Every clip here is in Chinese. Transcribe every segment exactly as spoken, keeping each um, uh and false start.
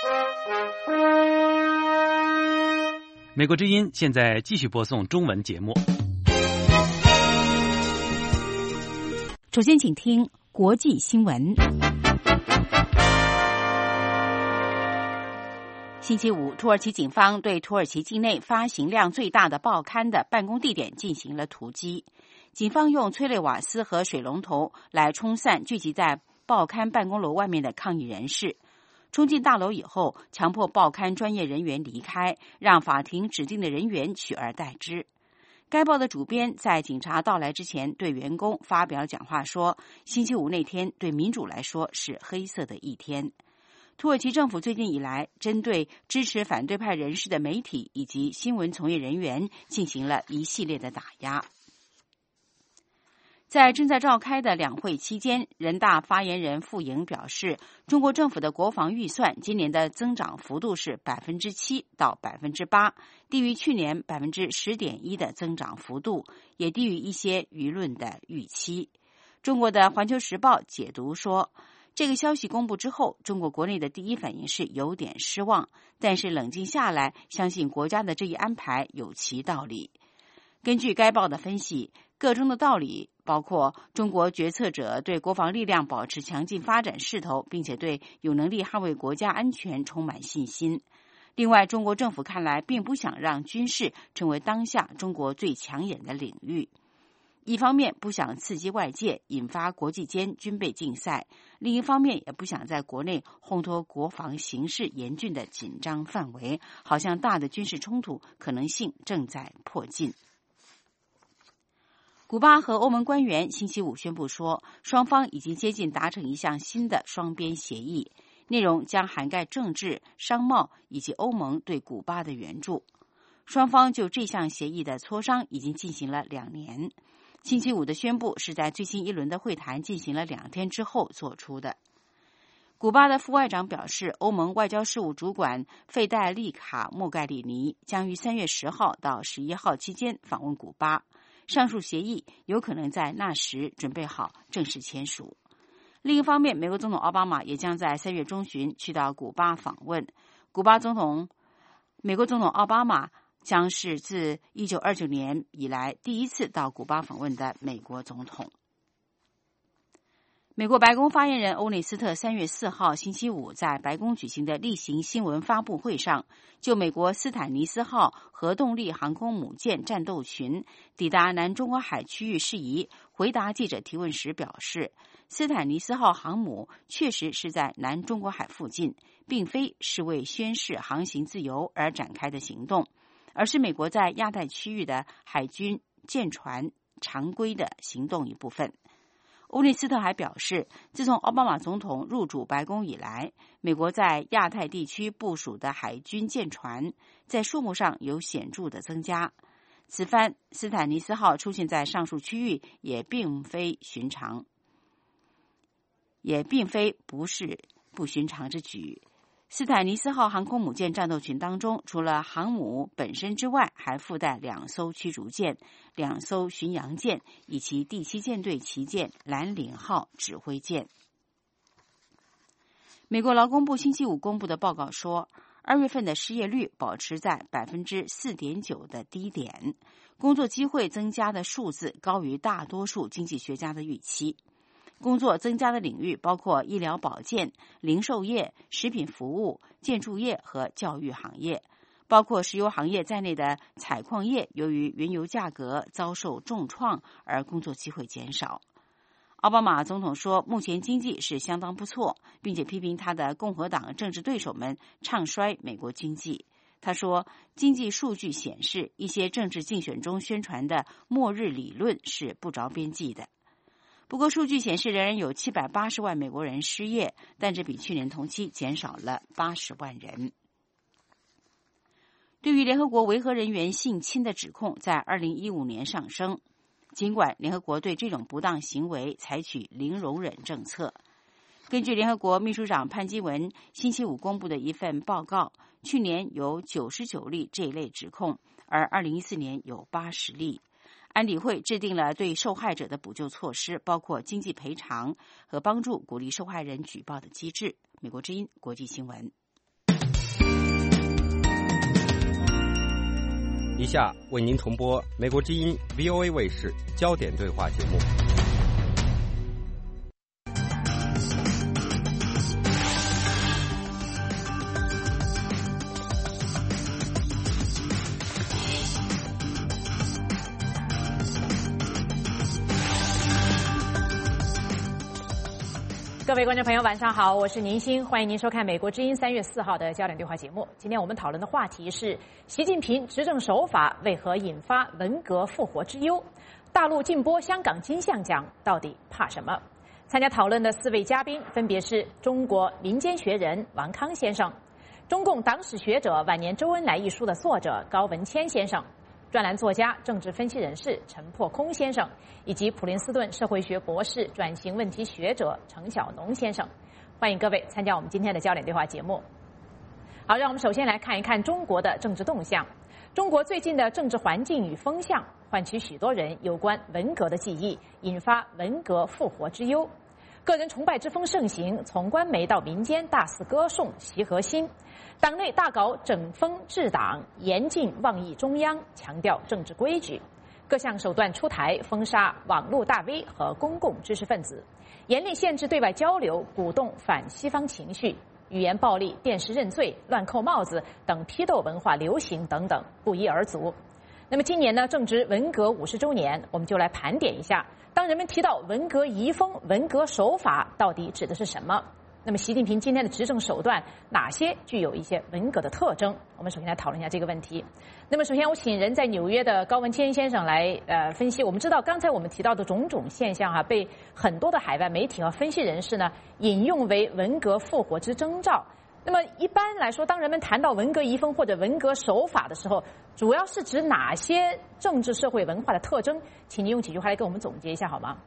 美国之音现在继续播送中文节目。 首先请听国际新闻。星期五，土耳其警方对土耳其境内发行量最大的报刊的办公地点进行了突击。警方用催泪瓦斯和水龙头来冲散聚集在报刊办公楼外面的抗议人士。冲进大楼以后，强迫报刊专业人员离开，让法庭指定的人员取而代之。该报的主编在警察到来之前对员工发表讲话说，星期五那天对民主来说是黑色的一天。土耳其政府最近以来针对支持反对派人士的媒体以及新闻从业人员进行了一系列的打压。在正在召开的两会期间，人大发言人傅莹表示，中国政府的国防预算今年的增长幅度是百分之七到百分之八，低于去年百分之十点一的增长幅度，也低于一些舆论的预期。中国的《环球时报》解读说，这个消息公布之后，中国国内的第一反应是有点失望，但是冷静下来，相信国家的这一安排有其道理。根据该报的分析，个中的道理包括中国决策者对国防力量保持强劲发展势头，并且对有能力捍卫国家安全充满信心。另外，中国政府看来并不想让军事成为当下中国最抢眼的领域。一方面不想刺激外界，引发国际间军备竞赛；另一方面也不想在国内烘托国防形势严峻的紧张范围，好像大的军事冲突可能性正在迫近。古巴和欧盟官员星期五宣布说，双方已经接近达成一项新的双边协议，内容将涵盖政治、商贸以及欧盟对古巴的援助。双方就这项协议的磋商已经进行了两年。星期五的宣布是在最新一轮的会谈进行了两天之后做出的。古巴的副外长表示，欧盟外交事务主管费代利卡·莫盖里尼将于三月十号到十一号期间访问古巴。上述协议有可能在那时准备好正式签署。另一方面，美国总统奥巴马也将在三月中旬去到古巴访问。古巴总统，美国总统奥巴马将是自一九二九年以来第一次到古巴访问的美国总统。美国白宫发言人欧内斯特三月四号星期五在白宫举行的例行新闻发布会上，就美国斯坦尼斯号核动力航空母舰战斗群抵达南中国海区域事宜回答记者提问时表示，斯坦尼斯号航母确实是在南中国海附近，并非是为宣示航行自由而展开的行动，而是美国在亚太区域的海军舰船常规的行动一部分。欧内斯特还表示，自从奥巴马总统入主白宫以来，美国在亚太地区部署的海军舰船在数目上有显著的增加。此番斯坦尼斯号出现在上述区域也并非寻常，也并非不是不寻常之举。斯坦尼斯号航空母舰战斗群当中，除了航母本身之外，还附带两艘驱逐舰、两艘巡洋舰以及第七舰队旗舰蓝岭号指挥舰。美国劳工部星期五公布的报告说，二月份的失业率保持在百分之四点九的低点，工作机会增加的数字高于大多数经济学家的预期。工作增加的领域包括医疗保健、零售业、食品服务、建筑业和教育行业。包括石油行业在内的采矿业，由于原油价格遭受重创而工作机会减少。奥巴马总统说，目前经济是相当不错，并且批评他的共和党政治对手们唱衰美国经济。他说，经济数据显示，一些政治竞选中宣传的末日理论是不着边际的。不过，数据显示仍然有七百八十万美国人失业，但这比去年同期减少了八十万人。对于联合国维和人员性侵的指控在二零一五年上升，尽管联合国对这种不当行为采取零容忍政策。根据联合国秘书长潘基文星期五公布的一份报告，去年有九十九例这一类指控，而二零一四年有八十例。安理会制定了对受害者的补救措施，包括经济赔偿和帮助鼓励受害人举报的机制。美国之音国际新闻。 以下为您重播美国之音 V O A 卫视焦点对话节目。 各位观众朋友，晚上好，我是宁欣，欢迎您收看美国之音三月四号的焦点对话节目。今天我们讨论的话题是习近平执政手法为何引发文革复活之忧？大陆禁播香港金像奖，到底怕什么？参加讨论的四位嘉宾分别是中国民间学人王康先生、中共党史学者《晚年周恩来》一书的作者高文谦先生、专栏作家、政治分析人士陈破空先生，以及普林斯顿社会学博士、转型问题学者程晓农先生。欢迎各位参加我们今天的焦点对话节目。好，让我们首先来看一看中国的政治动向。中国最近的政治环境与风向，唤起许多人有关文革的记忆，引发文革复活之忧。个人崇拜之风盛行，从官媒到民间大肆歌颂习核心。党内大搞整风治党，严禁妄议中央，强调政治规矩，各项手段出台，封杀网络大 V 和公共知识分子，严厉限制对外交流，鼓动反西方情绪，语言暴力、电视认罪、乱扣帽子等批斗文化流行等等不一而足。那么今年呢，正值文革五十周年，我们就来盘点一下，当人们提到文革遗风、文革手法，到底指的是什么？那么习近平今天的执政手段哪些具有一些文革的特征？我们首先来讨论一下这个问题。那么首先我请人在纽约的高文谦先生来呃分析。我们知道刚才我们提到的种种现象哈、啊，被很多的海外媒体和分析人士呢引用为文革复活之征兆。那么一般来说，当人们谈到文革遗风或者文革手法的时候，主要是指哪些政治社会文化的特征？请您用几句话来给我们总结一下好吗？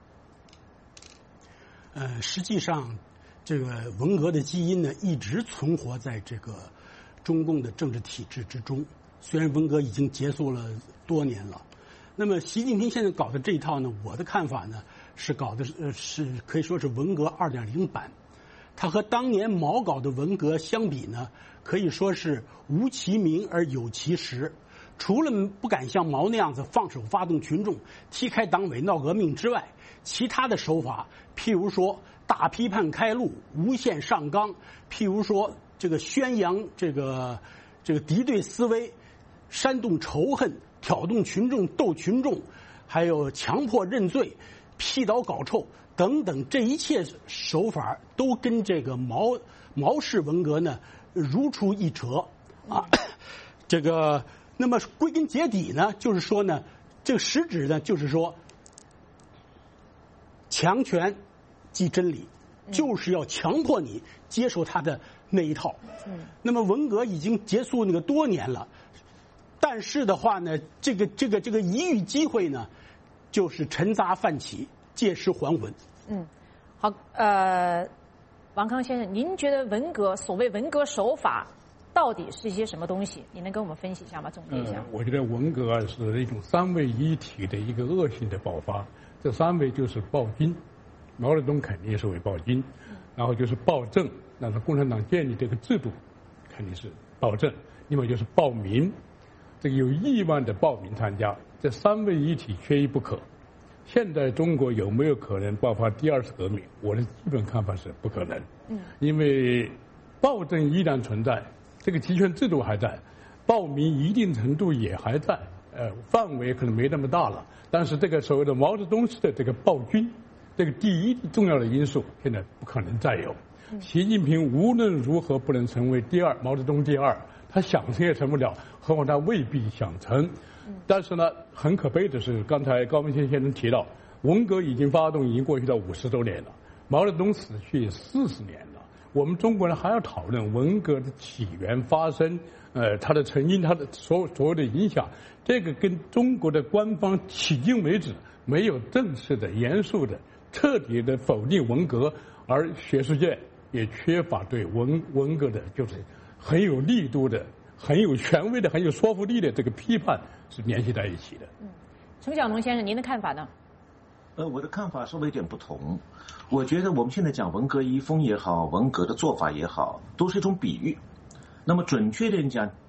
呃，实际上。这个文革的基因呢，一直存活在这个中共的政治体制之中。虽然文革已经结束了多年了，那么习近平现在搞的这一套呢，我的看法呢是搞的是是可以说是文革 二点零 版。它和当年毛搞的文革相比呢，可以说是无其名而有其实。除了不敢像毛那样子放手发动群众、踢开党委闹革命之外，其他的手法，譬如说大批判开路、无限上纲，譬如说这个宣扬这个这个敌对思维、煽动仇恨、挑动群众、斗群众，还有强迫认罪、批倒搞臭等等，这一切手法都跟这个毛毛式文革呢如出一辙啊。这个那么归根结底呢，就是说呢，这个实质呢，就是说强权即真理，就是要强迫你接受他的那一套。嗯，那么文革已经结束那个多年了，但是的话呢，这个这个这个一遇机会呢，就是沉渣泛起，借尸还魂。 嗯，好，呃，王康先生，您觉得文革所谓文革手法到底是一些什么东西？你能跟我们分析一下吗？总结一下。 呃、我觉得文革啊是一种三位一体的一个恶性的爆发，这三位就是暴君。毛泽东肯定是为暴君，然后就是暴政，那是共产党建立这个制度，肯定是暴政。另外就是暴民，这个有亿万的暴民参加，这三位一体缺一不可。现在中国有没有可能爆发第二次革命？我的基本看法是不可能。嗯，因为暴政依然存在，这个集权制度还在，暴民一定程度也还在，呃，范围可能没那么大了。但是这个所谓的毛泽东式的这个暴君。这个第一重要的因素现在不可能再有。习近平无论如何不能成为第二，毛泽东第二，他想成也成不了，何况他未必想成。但是呢，很可悲的是，刚才高文谦先生提到，文革已经发动，已经过去到五十周年了，毛泽东死去四十年了。我们中国人还要讨论文革的起源、发生，呃，它的成因、它的所所有的影响，这个跟中国的官方迄今为止没有正式的、严肃的。彻底的否定文革，而学术界也缺乏对文文革的，就是很有力度的、很有权威的、很有说服力的这个批判是联系在一起的。 嗯，程晓农先生，您的看法呢？ 呃，我的看法稍微有点不同。我觉得我们现在讲文革遗风也好，文革的做法也好，都是一种比喻。那么准确点讲，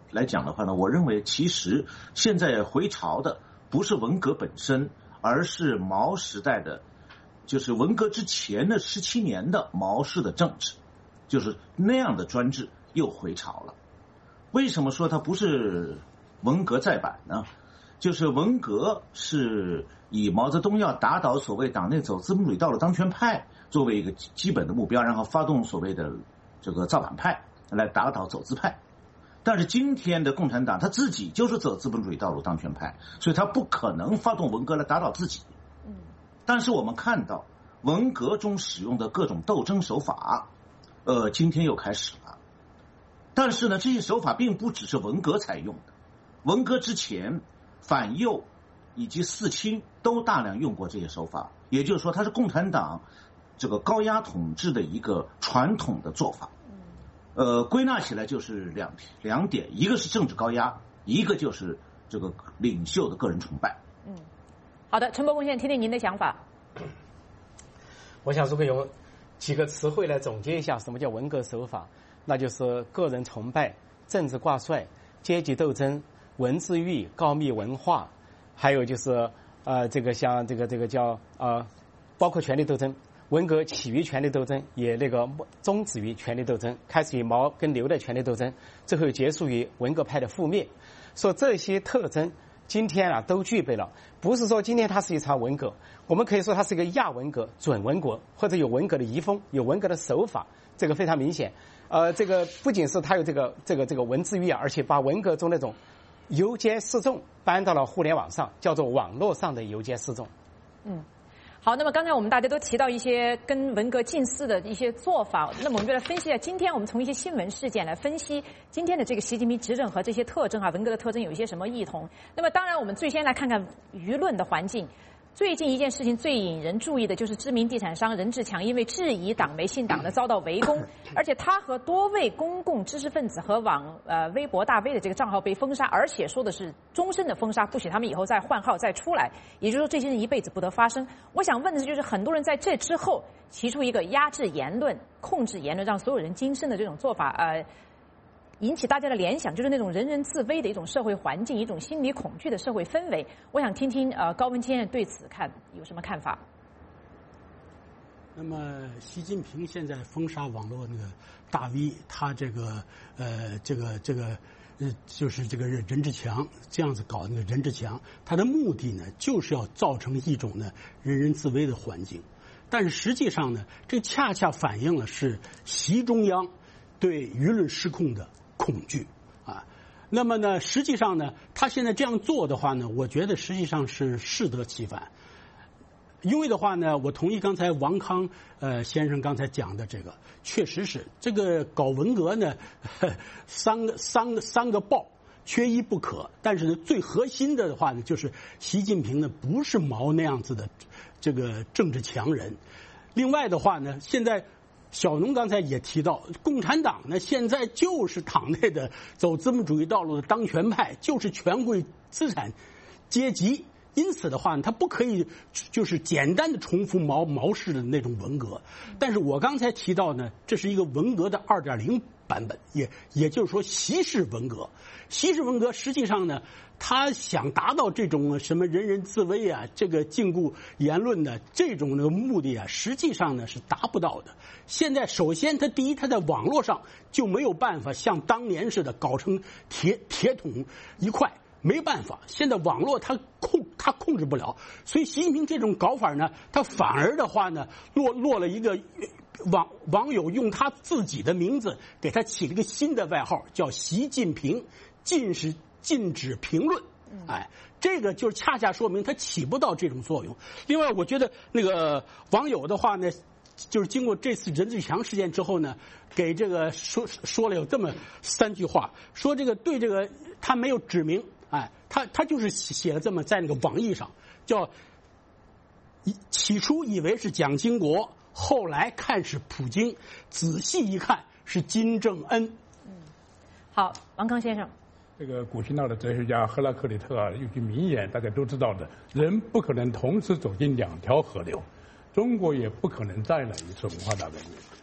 来讲的话呢，我认为其实现在回潮的不是文革本身，而是毛时代的，就是文革之前的十七年的毛式的政治，就是那样的专制又回潮了。为什么说它不是文革再版呢？就是文革是以毛泽东要打倒所谓党内走资本主义道路当权派作为一个基本的目标，然后发动所谓的这个造反派来打倒走资派。但是今天的共产党他自己就是走资本主义道路当权派，所以他不可能发动文革来打倒自己。但是我们看到文革中使用的各种斗争手法，呃，今天又开始了。但是呢，这些手法并不只是文革才用的，文革之前反右以及四清都大量用过这些手法，也就是说它是共产党这个高压统治的一个传统的做法。呃，归纳起来就是两两点，一个是政治高压，一个就是这个领袖的个人崇拜。 嗯，好的，陈伯公先生，听听您的想法。 我想如果用几个词汇来总结一下什么叫文革手法，那就是个人崇拜、政治挂帅、阶级斗争、文字狱、告密文化，还有就是呃这个像这个这个叫呃包括权力斗争。文革起于权力斗争，也那个终止于权力斗争，开始于毛跟刘的权力斗争，最后结束于文革派的覆灭。说这些特征今天啊都具备了，不是说今天它是一场文革，我们可以说它是一个亚文革、准文革，或者有文革的遗风，有文革的手法，这个非常明显。呃，这个不仅是它有这个这个这个文字狱啊，而且把文革中那种游街示众搬到了互联网上，叫做网络上的游街示众。 嗯。好，那么刚才我们大家都提到一些跟文革近似的一些做法，那么我们就来分析一下，今天我们从一些新闻事件来分析今天的这个习近平执政和这些特征啊，文革的特征有一些什么异同。那么当然我们最先来看看舆论的环境。最近一件事情最引人注意的就是知名地产商任志强因为质疑党媒信党呢遭到围攻，而且他和多位公共知识分子和网呃微博大 V 的这个账号被封杀，而且说的是终身的封杀，不许他们以后再换号再出来，也就是说这些人一辈子不得发声。我想问的就是很多人在这之后提出一个压制言论、控制言论、让所有人噤声的这种做法，呃。引起大家的联想，就是那种人人自危的一种社会环境，一种心理恐惧的社会氛围。我想听听呃高文先生对此看有什么看法？ 那么，习近平现在封杀网络那个大 V， 他这个呃这个这个呃就是这个任志强这样子搞那个任志强，他的目的呢就是要造成一种呢人人自危的环境，但是实际上呢，这恰恰反映了是习中央对舆论失控的恐惧啊。那么呢，实际上呢，他现在这样做的话呢，我觉得实际上是适得其反。因为的话呢，我同意刚才王康呃先生刚才讲的这个，确实是这个搞文革呢，三个三个三个爆缺一不可。但是呢，最核心的话呢，就是习近平呢不是毛那样子的这个政治强人。另外的话呢，现在小农刚才也提到，共产党呢现在就是党内的走资本主义道路的当权派，就是权贵资产阶级。因此的话呢，他不可以就是简单的重复毛毛式的那种文革。但是我刚才提到呢，这是一个文革的 二点零 版本，也也就是说习式文革。习式文革实际上呢，他想达到这种什么人人自危啊，这个禁锢言论的这种的目的啊，实际上呢是达不到的。现在首先他第一，他在网络上就没有办法像当年似的搞成铁铁桶一块。没办法，现在网络它控它控制不了，所以习近平这种搞法呢，他反而的话呢，落落了一个网网友用他自己的名字给他起了一个新的外号，叫习近平禁止禁止评论。哎，这个就是恰恰说明他起不到这种作用。另外，我觉得那个网友的话呢，就是经过这次任志强事件之后呢，给这个说说了有这么三句话，说这个对这个他没有指明。哎，他他就是写了这么在那个网易上，叫起初以为是蒋经国，后来看是普京，仔细一看是金正恩。 嗯，好，王康先生， 这个古希腊的哲学家赫拉克利特啊有句名言，大家都知道的：人不可能同时走进两条河流。中国也不可能再来一次文化大革命。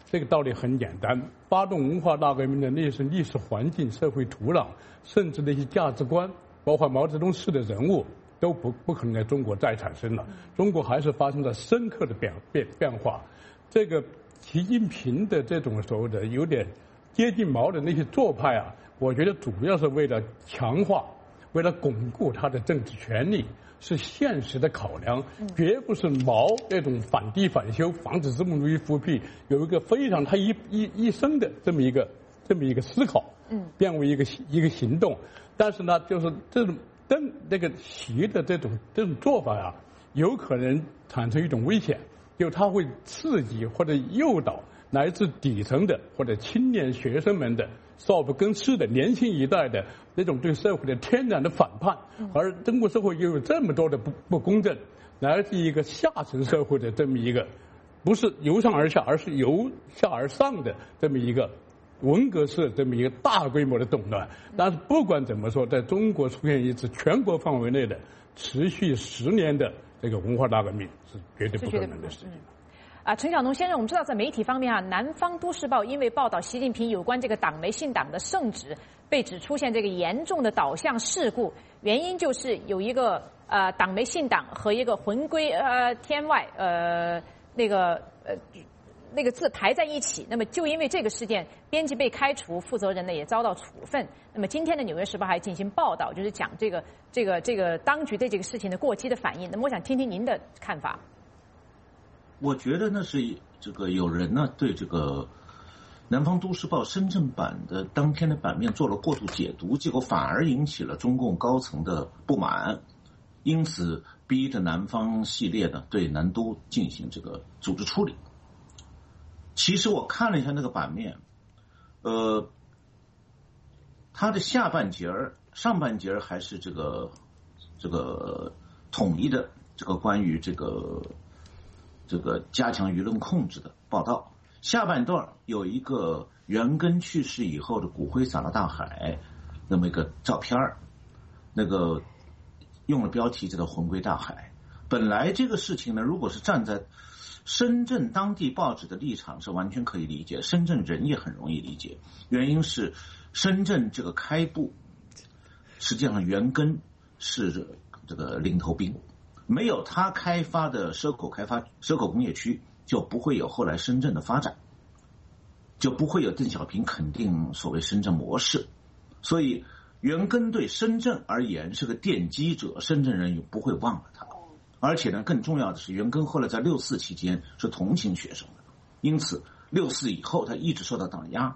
这个道理很简单，发动文化大革命的那些历史环境、社会土壤，甚至那些价值观，包括毛泽东式的人物，都不不可能在中国再产生了。中国还是发生了深刻的变变变化。这个习近平的这种所谓的有点接近毛的那些做派啊，我觉得主要是为了强化、为了巩固他的政治权力。是现实的考量，绝不是毛那种反帝反修、防止资本主义复辟，有一个非常他一一一生的这么一个这么一个思考，嗯，变为一个一个行动。但是呢，就是这种邓那个习的这种这种做法啊，有可能产生一种危险，就它会刺激或者诱导来自底层的或者青年学生们的少不更事的年轻一代的那种对社会的天然的反叛，而中国社会又有这么多的不不公正，来自一个下层社会的这么一个，不是由上而下，而是由下而上的这么一个文革式这么一个大规模的动乱。但是不管怎么说，在中国出现一次全国范围内的持续十年的这个文化大革命是绝对不可能的事情。 啊，陈晓农先生，我们知道在媒体方面啊，《南方都市报》因为报道习近平有关这个党媒信党的圣旨，被指出现这个严重的导向事故，原因就是有一个呃党媒信党和一个魂归呃天外呃那个呃那个字排在一起。那么就因为这个事件，编辑被开除，负责人呢也遭到处分。那么今天的《纽约时报》还进行报道，就是讲这个这个这个当局对这个事情的过激的反应。那么我想听听您的看法。 我觉得那是这个有人呢对这个《南方都市报》深圳版的当天的版面做了过度解读，结果反而引起了中共高层的不满，因此逼着南方系列呢对南都进行这个组织处理。其实我看了一下那个版面，呃，它的下半截儿、上半截儿还是这个这个统一的这个关于这个。这个加强舆论控制的报道，下半段有一个袁庚去世以后的骨灰撒了大海那么一个照片，那个用了标题叫做魂归大海。本来这个事情呢，如果是站在深圳当地报纸的立场是完全可以理解，深圳人也很容易理解，原因是深圳这个开埠实际上袁庚是这个领头兵，没有他开发的蛇口开发蛇口工业区，就不会有后来深圳的发展，就不会有邓小平肯定所谓深圳模式。所以袁庚对深圳而言是个奠基者，深圳人也不会忘了他。而且呢，更重要的是，袁庚后来在六四期间是同情学生的，因此六四以后他一直受到打压。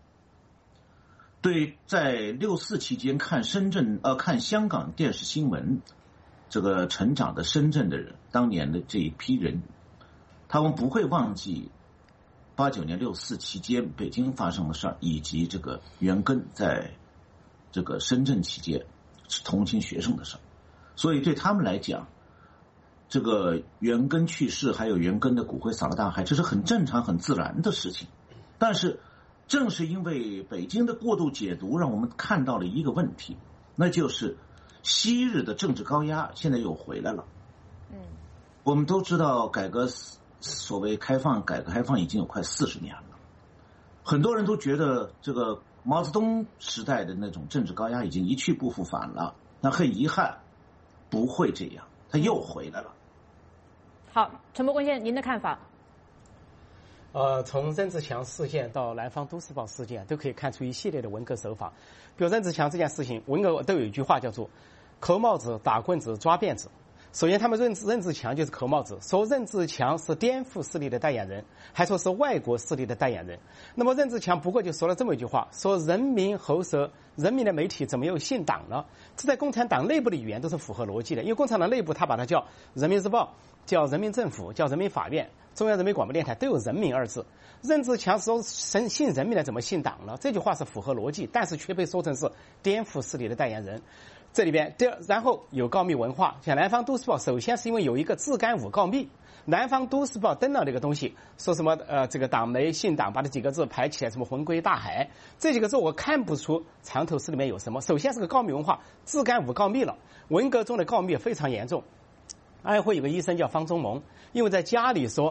对，在六四期间看深圳呃看香港电视新闻。这个成长的深圳的人，当年的这一批人，他们不会忘记八九年六四期间北京发生的事儿，以及这个袁庚在这个深圳期间是同情学生的事儿。所以对他们来讲，这个袁庚去世，还有袁庚的骨灰撒了大海，这是很正常、很自然的事情。但是，正是因为北京的过度解读，让我们看到了一个问题，那就是昔日的政治高压现在又回来了。嗯，我们都知道，改革所谓开放，改革开放已经有快四十年了。很多人都觉得这个毛泽东时代的那种政治高压已经一去不复返了。那很遗憾，不会这样，他又回来了。 好，陈伯公先生，您的看法？ 呃，从任志强事件到南方都市报事件，都可以看出一系列的文革手法。比如任志强这件事情，文革都有一句话叫做扣帽子、打棍子、抓辫子。首先他们认任志强就是扣帽子，说任志强是颠覆势力的代言人，还说是外国势力的代言人。那么任志强不过就说了这么一句话，说人民喉舌，人民的媒体怎么又信党了？这在共产党内部的语言都是符合逻辑的，因为共产党内部他把它叫人民日报，叫人民政府，叫人民法院，中央人民广播电台都有人民二字。任志强说信信人民的怎么信党了？这句话是符合逻辑，但是却被说成是颠覆势力的代言人。这里边，第二，然后有告密文化，像南方都市报，首先是因为有一个自干五告密，南方都市报登了这个东西，说什么呃这个党媒信党，把这几个字排起来，什么魂归大海，这几个字我看不出藏头诗里面有什么。首先是个告密文化，自干五告密了，文革中的告密非常严重。安徽有个医生叫方宗萌，因为在家里说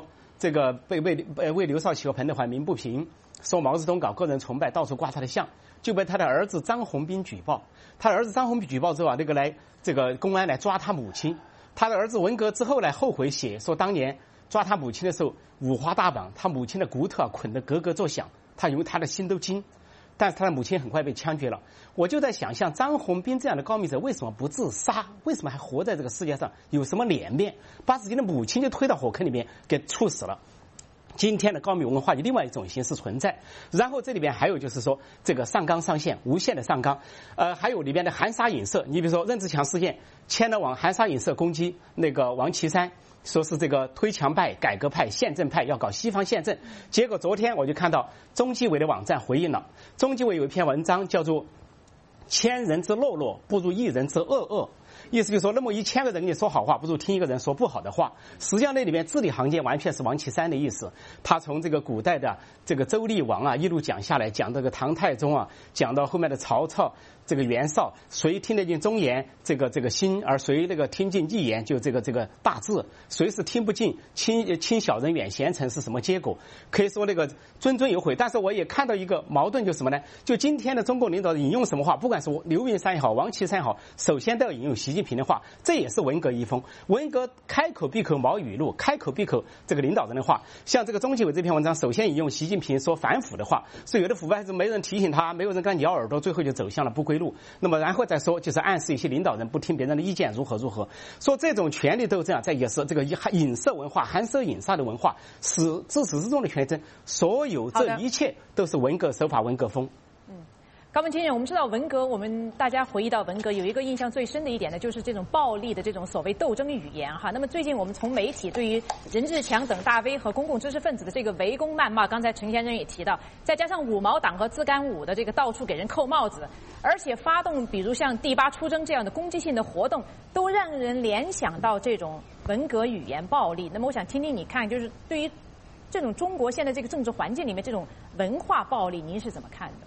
这个被为呃为刘少奇和彭德怀鸣不平，说毛泽东搞个人崇拜，到处挂他的像，就被他的儿子张宏斌举报。他的儿子张宏斌举报之后啊，那个来这个公安来抓他母亲。他的儿子文革之后呢，后悔写说当年抓他母亲的时候五花大绑，他母亲的骨头啊捆得咯咯作响，他以为他的心都惊。但是他的母亲很快被枪决了。我就在想，像张宏斌这样的高明者为什么不自杀？为什么还活在这个世界上？有什么脸面？把自己的母亲就推到火坑里面给处死了。今天的高明文化以另外一种形式存在。然后这里边还有就是说这个上纲上线，无限的上纲，呃，还有里边的含沙隐射。你比如说任志强事件，牵了往含沙隐射攻击那个王岐山，说是这个推强派、改革派、宪政派要搞西方宪政。结果昨天我就看到中纪委的网站回应了，中纪委有一篇文章叫做“千人之懦弱，不如一人之恶恶”。意思就是说，那么一千个人跟你说好话，不如听一个人说不好的话。实际上那里面字里行间完全是王岐山的意思。他从这个古代的这个周厉王啊一路讲下来，讲这个唐太宗啊，讲到后面的曹操、这个袁绍，谁听得进忠言，这个这个心，而谁那个听进义言，就这个这个大智。谁是听不进，亲亲小人远贤臣是什么结果？可以说那个谆谆有悔。但是我也看到一个矛盾，就是什么呢？就今天的中国领导人引用什么话，不管是刘云山也好，王岐山也好，首先都要引用习近平的话，这也是文革遗风。文革开口闭口毛语录，开口闭口这个领导人的话。像这个中纪委这篇文章，首先引用习近平说反腐的话，说有的腐败是没人提醒他，没有人跟他咬耳朵，最后就走向了不归路。那么然后再说，就是暗示一些领导人不听别人的意见如何如何。说这种权力斗争啊，在也是这个影射文化、含舍引杀的文化，是自始至终的权力争，所有这一切都是文革手法、文革风。 高文清人，我们知道文革，我们大家回忆到文革，有一个印象最深的一点呢，就是这种暴力的这种所谓斗争语言哈。那么最近我们从媒体对于任志强等大 V 和公共知识分子的这个围攻谩骂，刚才陈先生也提到，再加上五毛党和自干五的这个到处给人扣帽子，而且发动比如像第八出征这样的攻击性的活动，都让人联想到这种文革语言暴力。那么我想听听你看，就是对于这种中国现在这个政治环境里面这种文化暴力，您是怎么看的？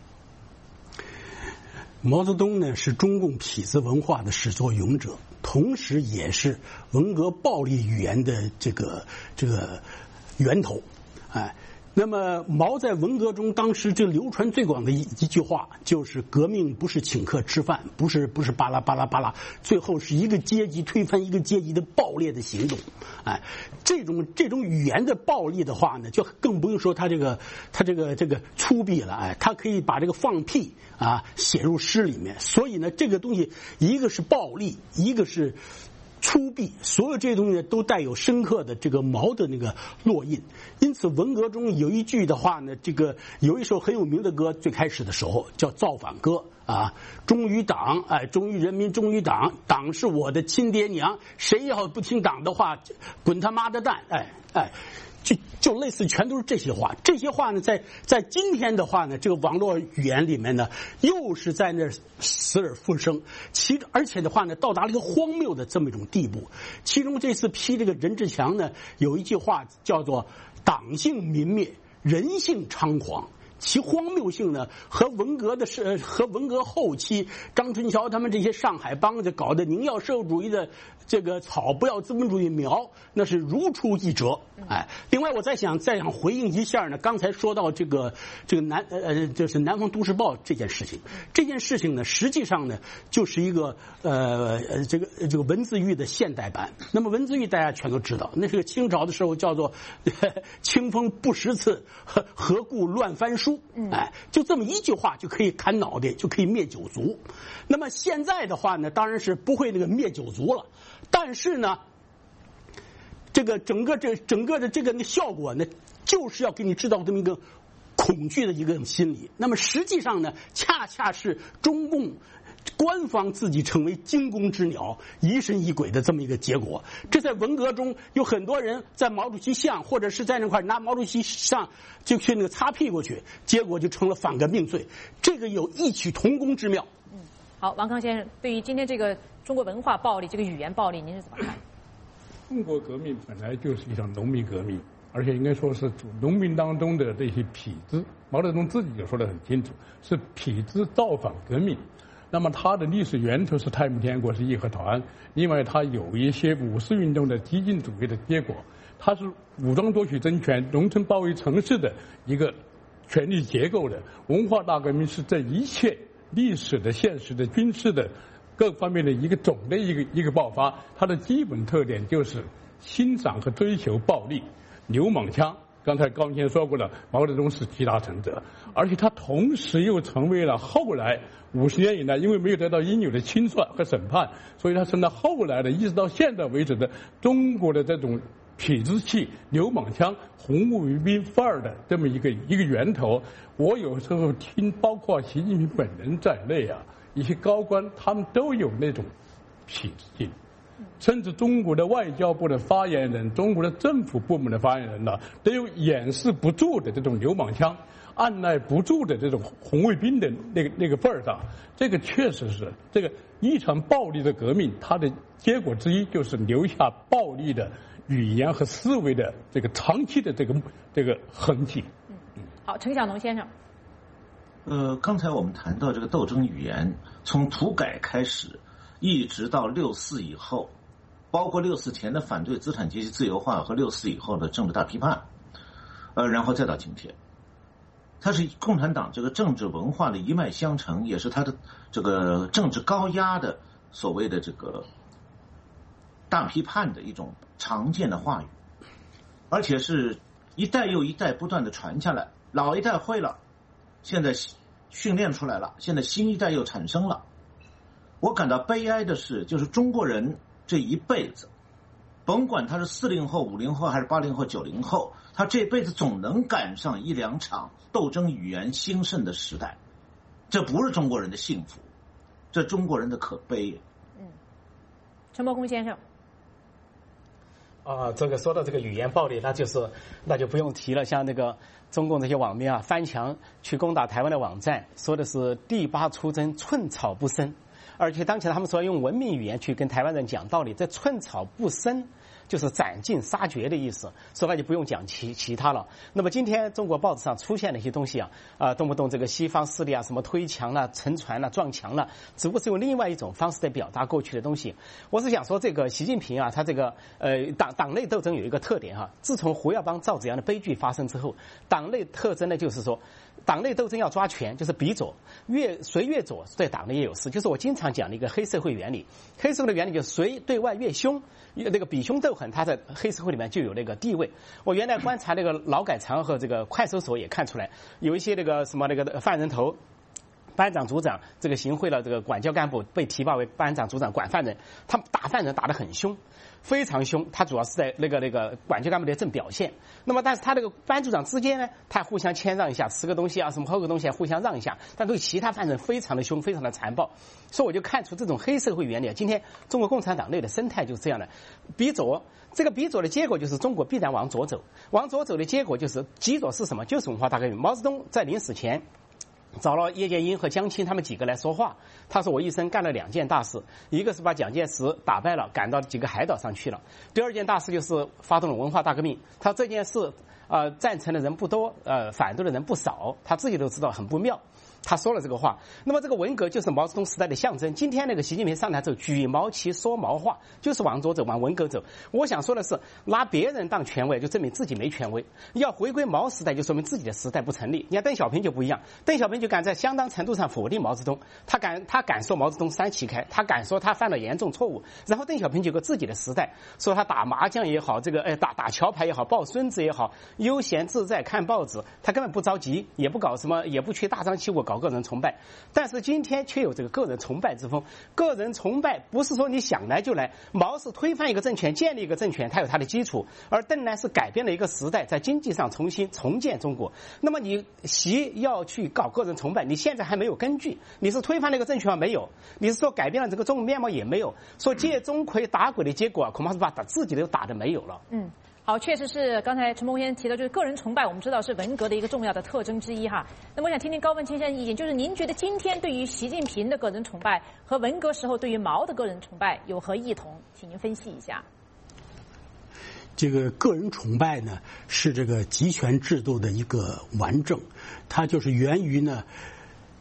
毛泽东呢是中共痞子文化的始作俑者，同时也是文革暴力语言的这个这个源头，哎。那么毛在文革中当时就流传最广的一一句话就是革命不是请客吃饭，不是不是巴拉巴拉巴拉，最后是一个阶级推翻一个阶级的暴烈的行动。哎，这种这种语言的暴力的话呢，就更不用说他这个他这个这个粗鄙了。哎，他可以把这个放屁啊写入诗里面。所以呢，这个东西一个是暴力，一个是粗鄙，所有这些东西呢都带有深刻的这个毛的那个烙印。因此文革中有一句的话呢，这个有一首很有名的歌，最开始的时候叫造反歌啊，忠于党，哎，忠于人民，忠于党，党是我的亲爹娘，谁要不听党的话，滚他妈的蛋，哎哎。就就类似全都是这些话，这些话呢，在在今天的话呢，这个网络语言里面呢，又是在那死而复生。其而且的话呢，到达了一个荒谬的这么一种地步。其中这次批这个任志强呢，有一句话叫做“党性泯灭，人性猖狂”。其荒谬性呢，和文革的是和文革后期张春桥他们这些上海帮着搞的宁要社会主义的这个草，不要资本主义苗，那是如出一辙。哎，另外我再想再想回应一下呢，刚才说到这个这个南呃就是南方都市报这件事情，这件事情呢，实际上呢就是一个呃这个这个文字狱的现代版。那么文字狱大家全都知道，那是个清朝的时候叫做清风不识字，何故乱翻书。哎，就这么一句话就可以砍脑袋，就可以灭九族。那么现在的话呢，当然是不会那个灭九族了，但是呢，这个整个这整个的这个效果呢，就是要给你制造这么一个恐惧的一个心理。那么实际上呢，恰恰是中共官方自己成为惊弓之鸟、疑神疑鬼的这么一个结果。这在文革中有很多人在毛主席像或者是在那块拿毛主席像就去那个擦屁股去，结果就成了反革命罪，这个有异曲同工之妙。 嗯，好，王康先生，对于今天这个中国文化暴力、这个语言暴力，您是怎么看？ 中国革命本来就是一场农民革命，而且应该说是农民当中的这些痞子，毛泽东自己就说得很清楚，是痞子造反革命。那么它的历史源头是太平天国，是义和团，另外它有一些五四运动的激进主义的结果， 它是武装夺取政权、农村包围城市的一个权力结构的。文化大革命是这一切历史的、现实的、军事的各方面的一个总的一个一个爆发。它的基本特点就是欣赏和追求暴力、牛蟒枪。刚才高明先生说过了，毛泽东是集大成者，而且他同时又成为了后来五十年以来，因为没有得到应有的清算和审判，所以他成了后来的一直到现在为止的中国的这种痞子气、牛蟒枪、红卫兵范儿的这么一个一个源头。我有时候听，包括习近平本人在内啊，一些高官他们都有那种痞子劲。甚至中国的外交部的发言人、中国的政府部门的发言人呢，都有掩饰不住的这种流氓腔，按耐不住的这种红卫兵的那个那个份儿上。这个确实是这个一场暴力的革命，它的结果之一就是留下暴力的语言和思维的这个长期的这个这个痕迹。 嗯，好，陈晓农先生。 呃，刚才我们谈到这个斗争语言，从土改开始。一直到六四以后，包括六四前的反对资产阶级自由化和六四以后的政治大批判，呃，然后再到今天，它是共产党这个政治文化的一脉相承，也是它的这个政治高压的所谓的这个大批判的一种常见的话语，而且是一代又一代不断的传下来，老一代会了，现在训练出来了，现在新一代又产生了。我感到悲哀的是，就是中国人这一辈子，甭管他是四零后、五零后还是八零后、九零后，他这辈子总能赶上一两场斗争语言兴盛的时代。这不是中国人的幸福，这中国人的可悲。 嗯，陈伯公先生。 啊，这个说到这个语言暴力，那就是那就不用提了。像那个中共这些网民啊，翻墙去攻打台湾的网站，说的是第八出征，寸草不生。而且当前他们说用文明语言去跟台湾人讲道理，这寸草不生就是斩尽杀绝的意思，所以那就不用讲其其他了。那么今天中国报纸上出现的一些东西啊，啊、呃，动不动这个西方势力啊，什么推墙了、沉船了、撞墙了，只不过是用另外一种方式在表达过去的东西。我是想说，这个习近平啊，他这个呃党党内斗争有一个特点哈、啊，自从胡耀邦、赵紫阳的悲剧发生之后，党内特征呢就是说。党内斗争要抓权，就是比左，越谁越左，对党内越有事。就是我经常讲的一个黑社会原理。黑社会的原理就是谁对外越凶，那个比凶斗狠，他在黑社会里面就有那个地位。我原来观察那个劳改场和这个快搜所也看出来，有一些那个什么那个犯人头。班长、组长，这个行贿了，这个管教干部被提拔为班长、组长，管犯人。他们打犯人打得很凶，非常凶。他主要是在那个那个管教干部的正表现。那么，但是他这个班组长之间呢，他互相谦让一下，吃个东西啊，什么喝个东西啊，互相让一下。但对其他犯人非常的凶，非常的残暴。所以我就看出这种黑社会原理。今天中国共产党内的生态就是这样的，比左。这个比左的结果就是中国必然往左走，往左走的结果就是极左是什么？就是文化大革命。毛泽东在临死前。找了叶剑英和江青他们几个来说话，他说我一生干了两件大事，一个是把蒋介石打败了，赶到几个海岛上去了；第二件大事就是发动了文化大革命。他这件事，呃，赞成的人不多，呃，反对的人不少，他自己都知道很不妙。他说了这个话，那么这个文革就是毛泽东时代的象征。今天那个习近平上台之后，举毛旗说毛话，就是往左走，往文革走。我想说的是，拿别人当权威，就证明自己没权威；要回归毛时代，就说明自己的时代不成立。你看邓小平就不一样，邓小平就敢在相当程度上否定毛泽东，他敢他敢说毛泽东三七开，他敢说他犯了严重错误。然后邓小平有个自己的时代，说他打麻将也好，这个哎打打桥牌也好，抱孙子也好，悠闲自在看报纸，他根本不着急，也不搞什么，也不去大张旗鼓搞个人崇拜。但是今天却有这个个人崇拜之风。个人崇拜不是说你想来就来，毛是推翻一个政权，建立一个政权，它有它的基础，而邓呢是改变了一个时代，在经济上重新重建中国。那么你习要去搞个人崇拜，你现在还没有根据，你是推翻了一个政权没有，你是说改变了这个中国面貌也没有，说借钟馗打鬼的结果恐怕是把打自己都打得没有了。 嗯，好，确实是刚才陈伯先提到，就是个人崇拜，我们知道是文革的一个重要的特征之一哈。那么我想听听高文清先生意见，就是您觉得今天对于习近平的个人崇拜和文革时候对于毛的个人崇拜有何异同？请您分析一下。 这个个人崇拜呢，是这个集权制度的一个完整，它就是源于呢，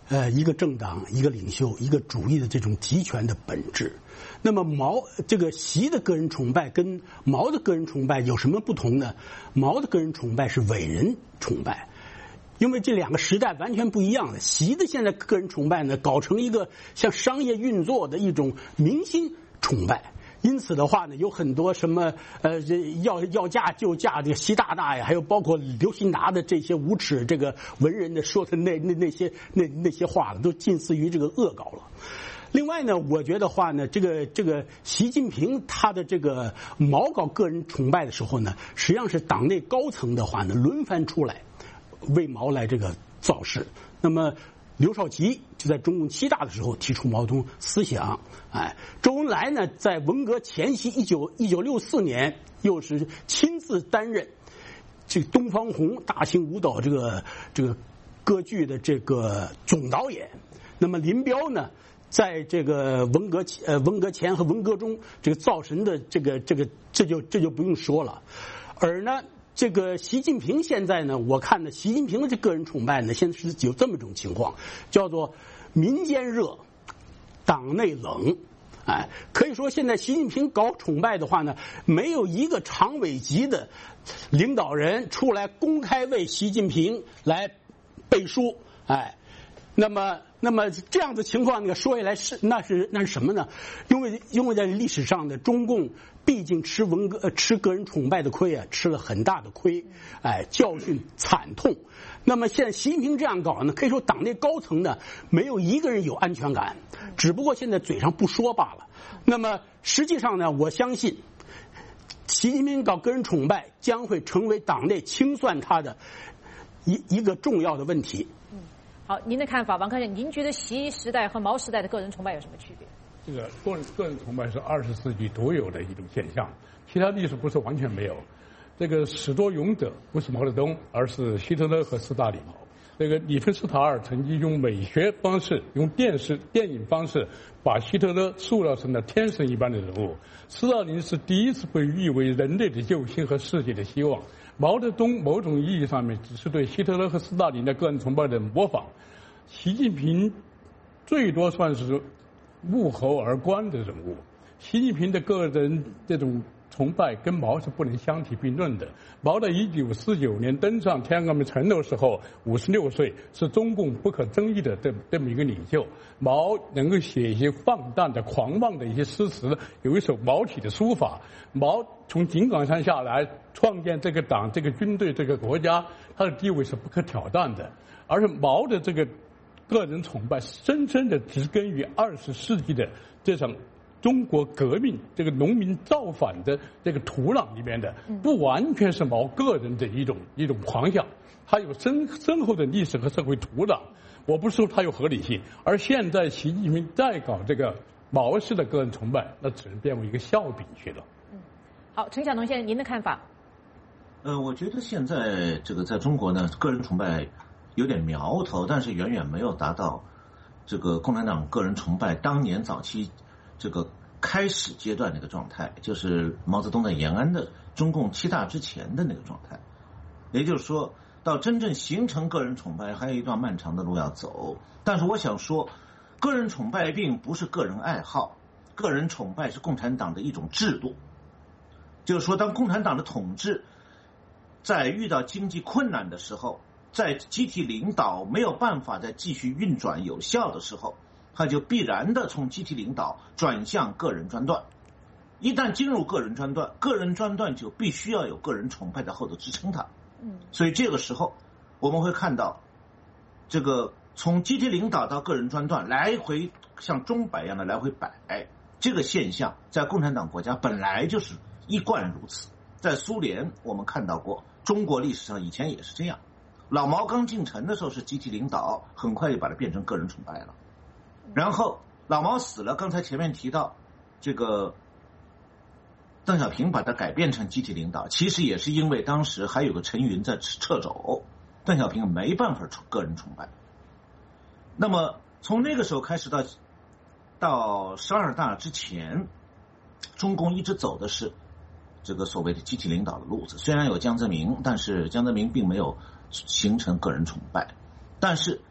呃，一个政党、一个领袖、一个主义的这种集权的本质。那么毛这个习的个人崇拜跟毛的个人崇拜有什么不同呢？毛的个人崇拜是伟人崇拜。因为这两个时代完全不一样的，习的现在个人崇拜呢，搞成一个像商业运作的一种明星崇拜，因此的话呢，有很多什么呃要要嫁就嫁的习大大呀，还有包括刘辛达的这些无耻这个文人的说的那那那些那那些话都近似于这个恶搞了。另外呢，我觉得话呢，这个这个习近平他的这个毛搞个人崇拜的时候呢，实际上是党内高层的话呢轮番出来为毛来这个造势。那么刘少奇就在中共七大的时候提出毛泽东思想，哎，周恩来呢在文革前夕一九一九六四年又是亲自担任这东方红大型舞蹈这个这个歌剧的这个总导演。那么林彪呢，在这个文革呃文革前和文革中这个造神的这个这个这就这就不用说了。而呢这个习近平现在呢，我看呢，习近平的这个人崇拜呢，现在是有这么一种情况，叫做民间热，党内冷。哎，可以说现在习近平搞崇拜的话呢，没有一个常委级的领导人出来公开为习近平来背书。哎，那么那么这样的情况呢，说下来是那是那是什么呢？因为因为在历史上的中共毕竟吃文革、呃、吃个人崇拜的亏啊，吃了很大的亏，哎，教训惨痛。那么现在习近平这样搞呢，可以说党内高层呢没有一个人有安全感，只不过现在嘴上不说罢了。那么实际上呢，我相信习近平搞个人崇拜将会成为党内清算他的一一个重要的问题。 嗯，好，您的看法，王科长，您觉得习时代和毛时代的个人崇拜有什么区别？ 这个个人个人崇拜是二十世纪独有的一种现象，其他历史不是完全没有。这个始作俑者不是毛泽东，而是希特勒和斯大林。这个里芬斯塔尔曾经用美学方式、用电视电影方式，把希特勒塑造成了天神一般的人物。斯大林是第一次被誉为人类的救星和世界的希望。毛泽东某种意义上面只是对希特勒和斯大林的个人崇拜的模仿。习近平最多算是幕后而观的人物。习近平的个人这种崇拜跟毛是不能相提并论的。毛在一九四九年登上天安门城楼时候五十六岁，是中共不可争议的这这么一个领袖。毛能够写一些放荡的狂妄的一些诗词，有一首毛体的书法。毛从井冈山下来创建这个党、这个军队、这个国家，他的地位是不可挑战的。而是毛的这个个人崇拜深深的植根于二十世纪的这场中国革命这个农民造反的这个土壤里面的，不完全是毛个人的一种一种狂想，它有深深厚的历史和社会土壤。我不是说它有合理性，而现在习近平再搞这个毛式的个人崇拜，那只能变为一个笑柄去了。 嗯，好，陈晓农先生，您的看法？ 呃，我觉得现在这个在中国呢，个人崇拜有点苗头，但是远远没有达到这个共产党个人崇拜当年早期这个开始阶段那个状态，就是毛泽东在延安的中共七大之前的那个状态。也就是说，到真正形成个人崇拜还有一段漫长的路要走。但是我想说，个人崇拜并不是个人爱好，个人崇拜是共产党的一种制度。就是说，当共产党的统治在遇到经济困难的时候，在集体领导没有办法再继续运转有效的时候，他就必然的从集体领导转向个人专断。一旦进入个人专断，个人专断就必须要有个人崇拜在后头支撑它。所以这个时候我们会看到，这个从集体领导到个人专断来回像钟摆一样的来回摆，这个现象在共产党国家本来就是一贯如此。在苏联我们看到过，中国历史上以前也是这样。老毛刚进城的时候是集体领导，很快就把它变成个人崇拜了。然后老毛死了，刚才前面提到这个邓小平把它改变成集体领导，其实也是因为当时还有个陈云在掣肘，邓小平没办法个人崇拜。那么从那个时候开始到到十二大之前，中共一直走的是这个所谓的集体领导的路子。虽然有江泽民，但是江泽民并没有形成个人崇拜。但是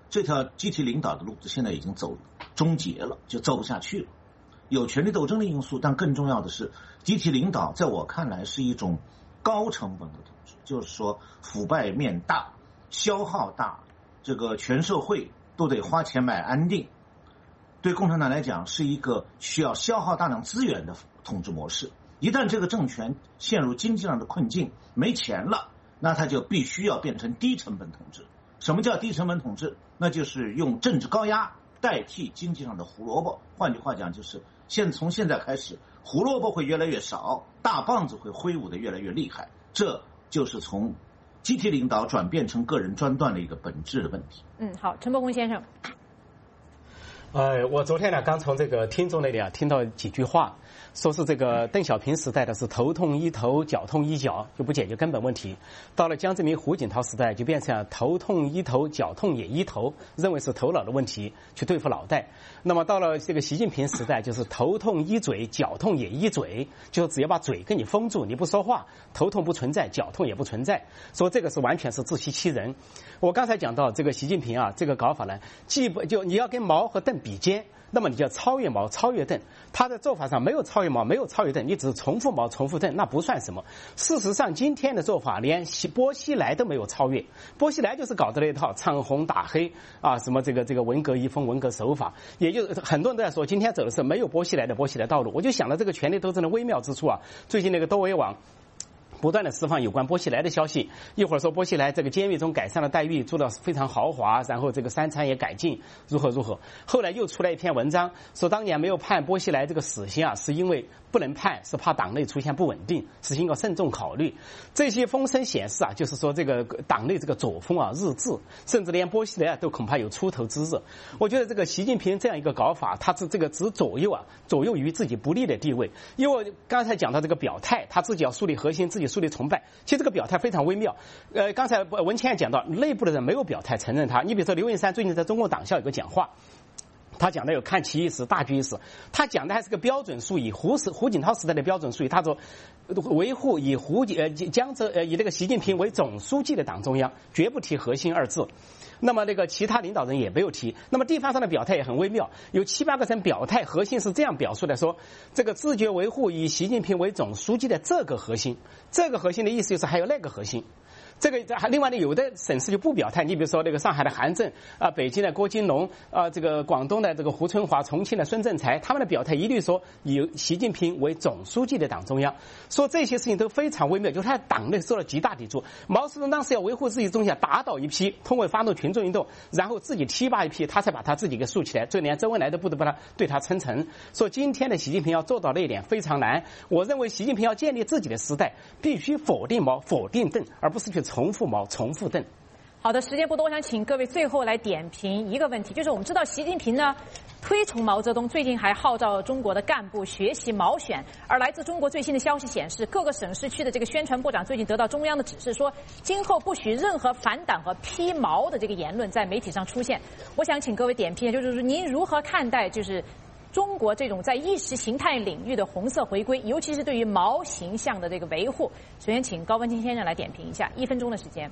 这条集体领导的路子现在已经走终结了，就走不下去了。有权力斗争的因素，但更重要的是，集体领导在我看来是一种高成本的统治，就是说腐败面大，消耗大，这个全社会都得花钱买安定。对共产党来讲，是一个需要消耗大量资源的统治模式。一旦这个政权陷入经济上的困境，没钱了，那它就必须要变成低成本统治。什么叫低成本统治？那就是用政治高压代替经济上的胡萝卜。换句话讲，就是现从现在开始，胡萝卜会越来越少，大棒子会挥舞的越来越厉害。这就是从集体领导转变成个人专断的一个本质的问题。 嗯，好，陈伯公先生。 呃，我昨天呢刚从这个听众那里啊听到几句话，说是这个邓小平时代的是头痛医头，脚痛医脚，就不解决根本问题；到了江泽民、胡锦涛时代，就变成头痛医头，脚痛也医头，认为是头脑的问题，去对付脑袋。那么到了这个习近平时代，就是头痛医嘴，脚痛也医嘴，就只要把嘴给你封住，你不说话，头痛不存在，脚痛也不存在。说这个是完全是自欺欺人。我刚才讲到这个习近平啊，这个搞法呢，既不就你要跟毛和邓比肩，那么你就要超越毛，超越邓。他的做法上没有超越毛，没有超越邓，你只是重复毛，重复邓，那不算什么。事实上，今天的做法连波西莱都没有超越。波西莱就是搞的那一套唱红打黑啊，什么这个这个文革遗风、文革手法，也就是很多人都在说，今天走的是没有波西莱的波西莱道路。我就想到这个权力斗争的微妙之处啊，最近那个多维网不断的释放有关波西莱的消息，一会儿说波西莱这个监狱中改善了待遇，住得非常豪华，然后这个三餐也改进，如何如何。后来又出来一篇文章，说当年没有判波西莱这个死刑啊，是因为不能判，是怕党内出现不稳定，是应该慎重考虑。这些风声显示啊，就是说这个党内这个左风啊日至，甚至连波西莱啊都恐怕有出头之日。我觉得这个习近平这样一个搞法，他是这个只左右啊，左右于自己不利的地位。因为刚才讲到这个表态，他自己要树立核心，自己树立崇拜，其实这个表态非常微妙。呃，刚才文谦也讲到，内部的人没有表态承认他。你比如说刘云山最近在中共党校有个讲话，他讲的有看其一时大局一时，他讲的还是个标准术语，胡时胡锦涛时代的标准术语。他说维护以胡呃江泽呃以这个习近平为总书记的党中央，绝不提核心二字。那么那个其他领导人也没有提。那么地方上的表态也很微妙，有七八个人表态核心是这样表述的，说这个自觉维护以习近平为总书记的这个核心，这个核心的意思就是还有那个核心。这个还另外呢，有的省市就不表态，你比如说那个上海的韩正啊，北京的郭金龙啊，这个广东的这个胡春华，重庆的孙政才，他们的表态一律说以习近平为总书记的党中央，说这些事情都非常微妙，就是他党内受了极大抵触。毛泽东当时要维护自己东西，打倒一批，通过发动群众运动，然后自己提拔一批，他才把他自己给竖起来，就连周恩来都不得不他对他称臣。说今天的习近平要做到那一点非常难。我认为习近平要建立自己的时代，必须否定毛，否定邓，而不是去重复毛，重复邓。 好的，时间不多，我想请各位最后来点评一个问题，就是我们知道习近平呢推崇毛泽东，最近还号召中国的干部学习毛选。而来自中国最新的消息显示，各个省市区的这个宣传部长最近得到中央的指示，说今后不许任何反党和批毛的这个言论在媒体上出现。我想请各位点评，就是说您如何看待就是中国这种在意识形态领域的红色回归，尤其是对于毛形象的这个维护。首先请高文清先生来点评一下，一分钟的时间。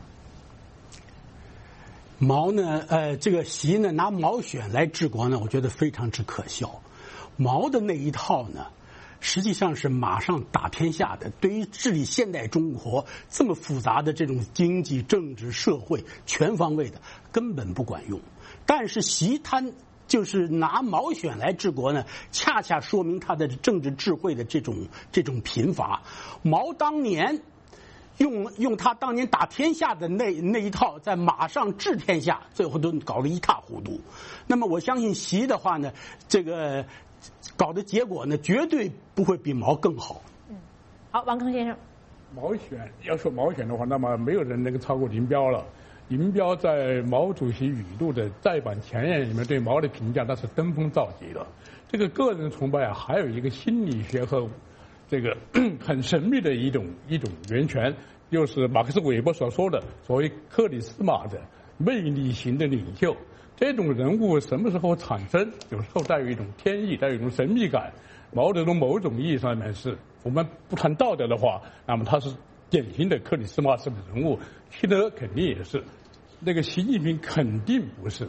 毛呢，呃，这个习呢拿毛选来治国呢，我觉得非常之可笑。毛的那一套呢，实际上是马上打天下的，对于治理现代中国这么复杂的这种经济、政治、社会全方位的，根本不管用。但是习他就是拿毛选来治国呢，恰恰说明他的政治智慧的这种这种贫乏。毛当年用用他当年打天下的那那一套，在马上治天下，最后都搞得一塌糊涂。那么我相信习的话呢，这个搞的结果呢，绝对不会比毛更好。 嗯，好，王庚先生， 毛选要说毛选的话，那么没有人能够超过林彪了。林彪在毛主席语录的再版前言里面对毛的评价，那是登峰造极的。这个个人崇拜啊，还有一个心理学和这个很神秘的一种一种源泉，就是马克思韦伯所说的所谓克里斯玛的魅力型的领袖。这种人物什么时候产生，有时候带有一种天意，带有一种神秘感。毛泽东某种意义上面是，我们不谈道德的话，那么他是典型的克里斯玛式的人物。希特勒肯定也是，那个习近平肯定不是。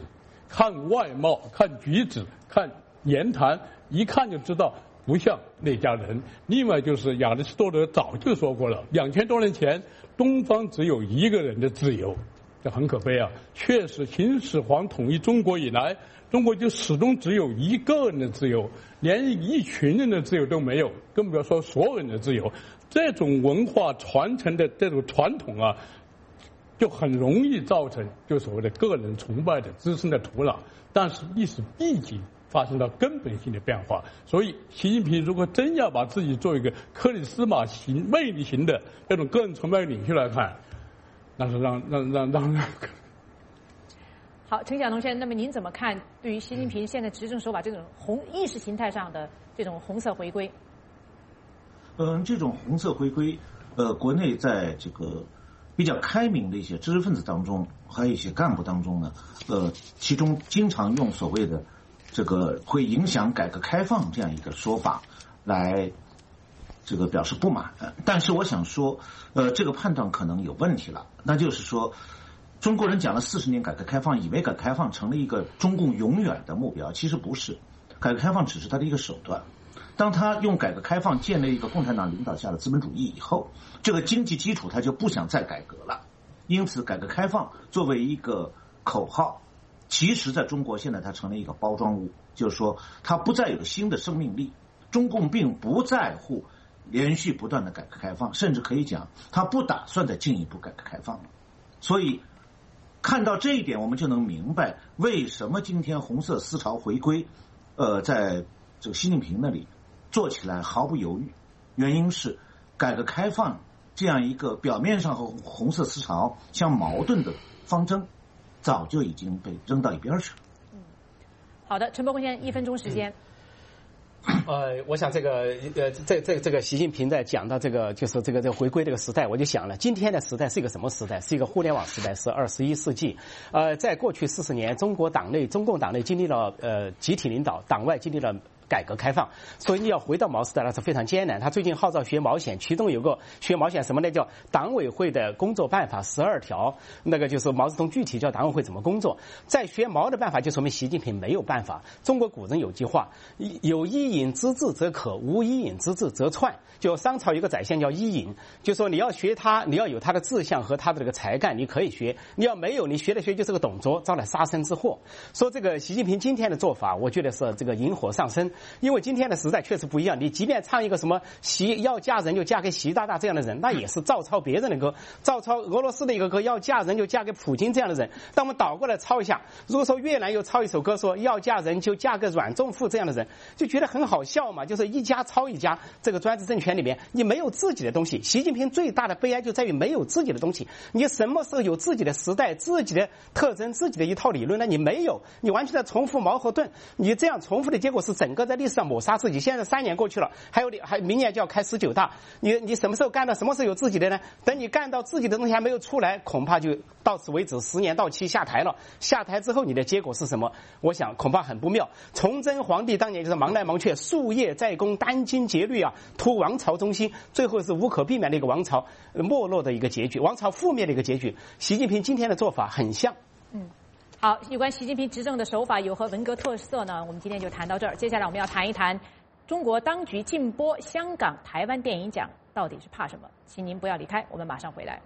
看外貌、看举止、看言谈，一看就知道不像那家人。另外就是亚里士多德早就说过了，两千多年前东方只有一个人的自由，这很可悲啊！确实，秦始皇统一中国以来，中国就始终只有一个人的自由，连一群人的自由都没有，更不要说所有人的自由。这种文化传承的这种传统啊，就很容易造成就所谓的个人崇拜的滋生的土壤。但是历史毕竟发生了根本性的变化，所以习近平如果真要把自己做一个克里斯玛型、魅力型的这种个人崇拜领袖来看，那是让让让让让。 好，陈晓东先生，那么您怎么看对于习近平现在执政手法这种红意识形态上的这种红色回归？ 嗯，这种红色回归，呃，国内在这个比较开明的一些知识分子当中，还有一些干部当中呢，呃，其中经常用所谓的这个会影响改革开放这样一个说法来这个表示不满。但是我想说，呃，这个判断可能有问题了，那就是说，中国人讲了四十年改革开放，以为改革开放成了一个中共永远的目标，其实不是，改革开放只是它的一个手段。当他用改革开放建立一个共产党领导下的资本主义以后，这个经济基础他就不想再改革了。因此，改革开放作为一个口号，其实在中国现在它成了一个包装物，就是说它不再有新的生命力。中共并不在乎连续不断的改革开放，甚至可以讲，他不打算再进一步改革开放了。所以，看到这一点，我们就能明白为什么今天红色思潮回归，呃，在这个习近平那里做起来毫不犹豫。原因是改革开放这样一个表面上和红色思潮相矛盾的方针，早就已经被扔到一边去了。 嗯，好的，陈伯坤先生，一分钟时间。 呃，我想这个呃，这这这个习近平在讲到这个就是这个这个回归这个时代，我就想了，今天的时代是一个什么时代？是一个互联网时代，是二十一世纪。呃，在过去四十年，中国党内中共党内经历了呃集体领导，党外经历了改革开放，所以你要回到毛时代那是非常艰难。他最近号召学毛选，其中有个学毛选什么呢？叫党委会的工作办法十二条，那个就是毛泽东具体叫党委会怎么工作。在学毛的办法，就说明习近平没有办法。中国古人有句话，有伊尹之志则可，无伊尹之志则篡。就商朝有个宰相叫伊尹，就说你要学他，你要有他的志向和他的这个才干，你可以学；你要没有，你学的学就是个董卓，招来杀身之祸。说这个习近平今天的做法，我觉得是这个引火上身。因为今天的时代确实不一样，你即便唱一个什么习要嫁人就嫁给习大大这样的人，那也是照抄别人的歌，照抄俄罗斯的一个歌，要嫁人就嫁给普京这样的人。但我们倒过来抄一下，如果说越南又抄一首歌说要嫁人就嫁给阮仲富这样的人，就觉得很好笑嘛，就是一家抄一家。这个专制政权里面你没有自己的东西，习近平最大的悲哀就在于没有自己的东西。你什么时候有自己的时代、自己的特征、自己的一套理论呢？你没有，你完全在重复毛和盾。你这样重复的结果是整个在历史上抹杀自己。现在三年过去了，还有还明年就要开十九大，你你什么时候干到什么时候有自己的呢？等你干到自己的东西还没有出来，恐怕就到此为止，十年到期下台了。下台之后你的结果是什么？我想恐怕很不妙。崇祯皇帝当年就是忙来忙去，夙夜在宫，殚精竭虑啊，图王朝中心，最后是无可避免的一个王朝没落的一个结局，王朝覆灭的一个结局。习近平今天的做法很像。 嗯。好，有关习近平执政的手法有何文革特色呢？我们今天就谈到这儿。接下来我们要谈一谈中国当局禁播香港、台湾电影奖到底是怕什么？请您不要离开，我们马上回来。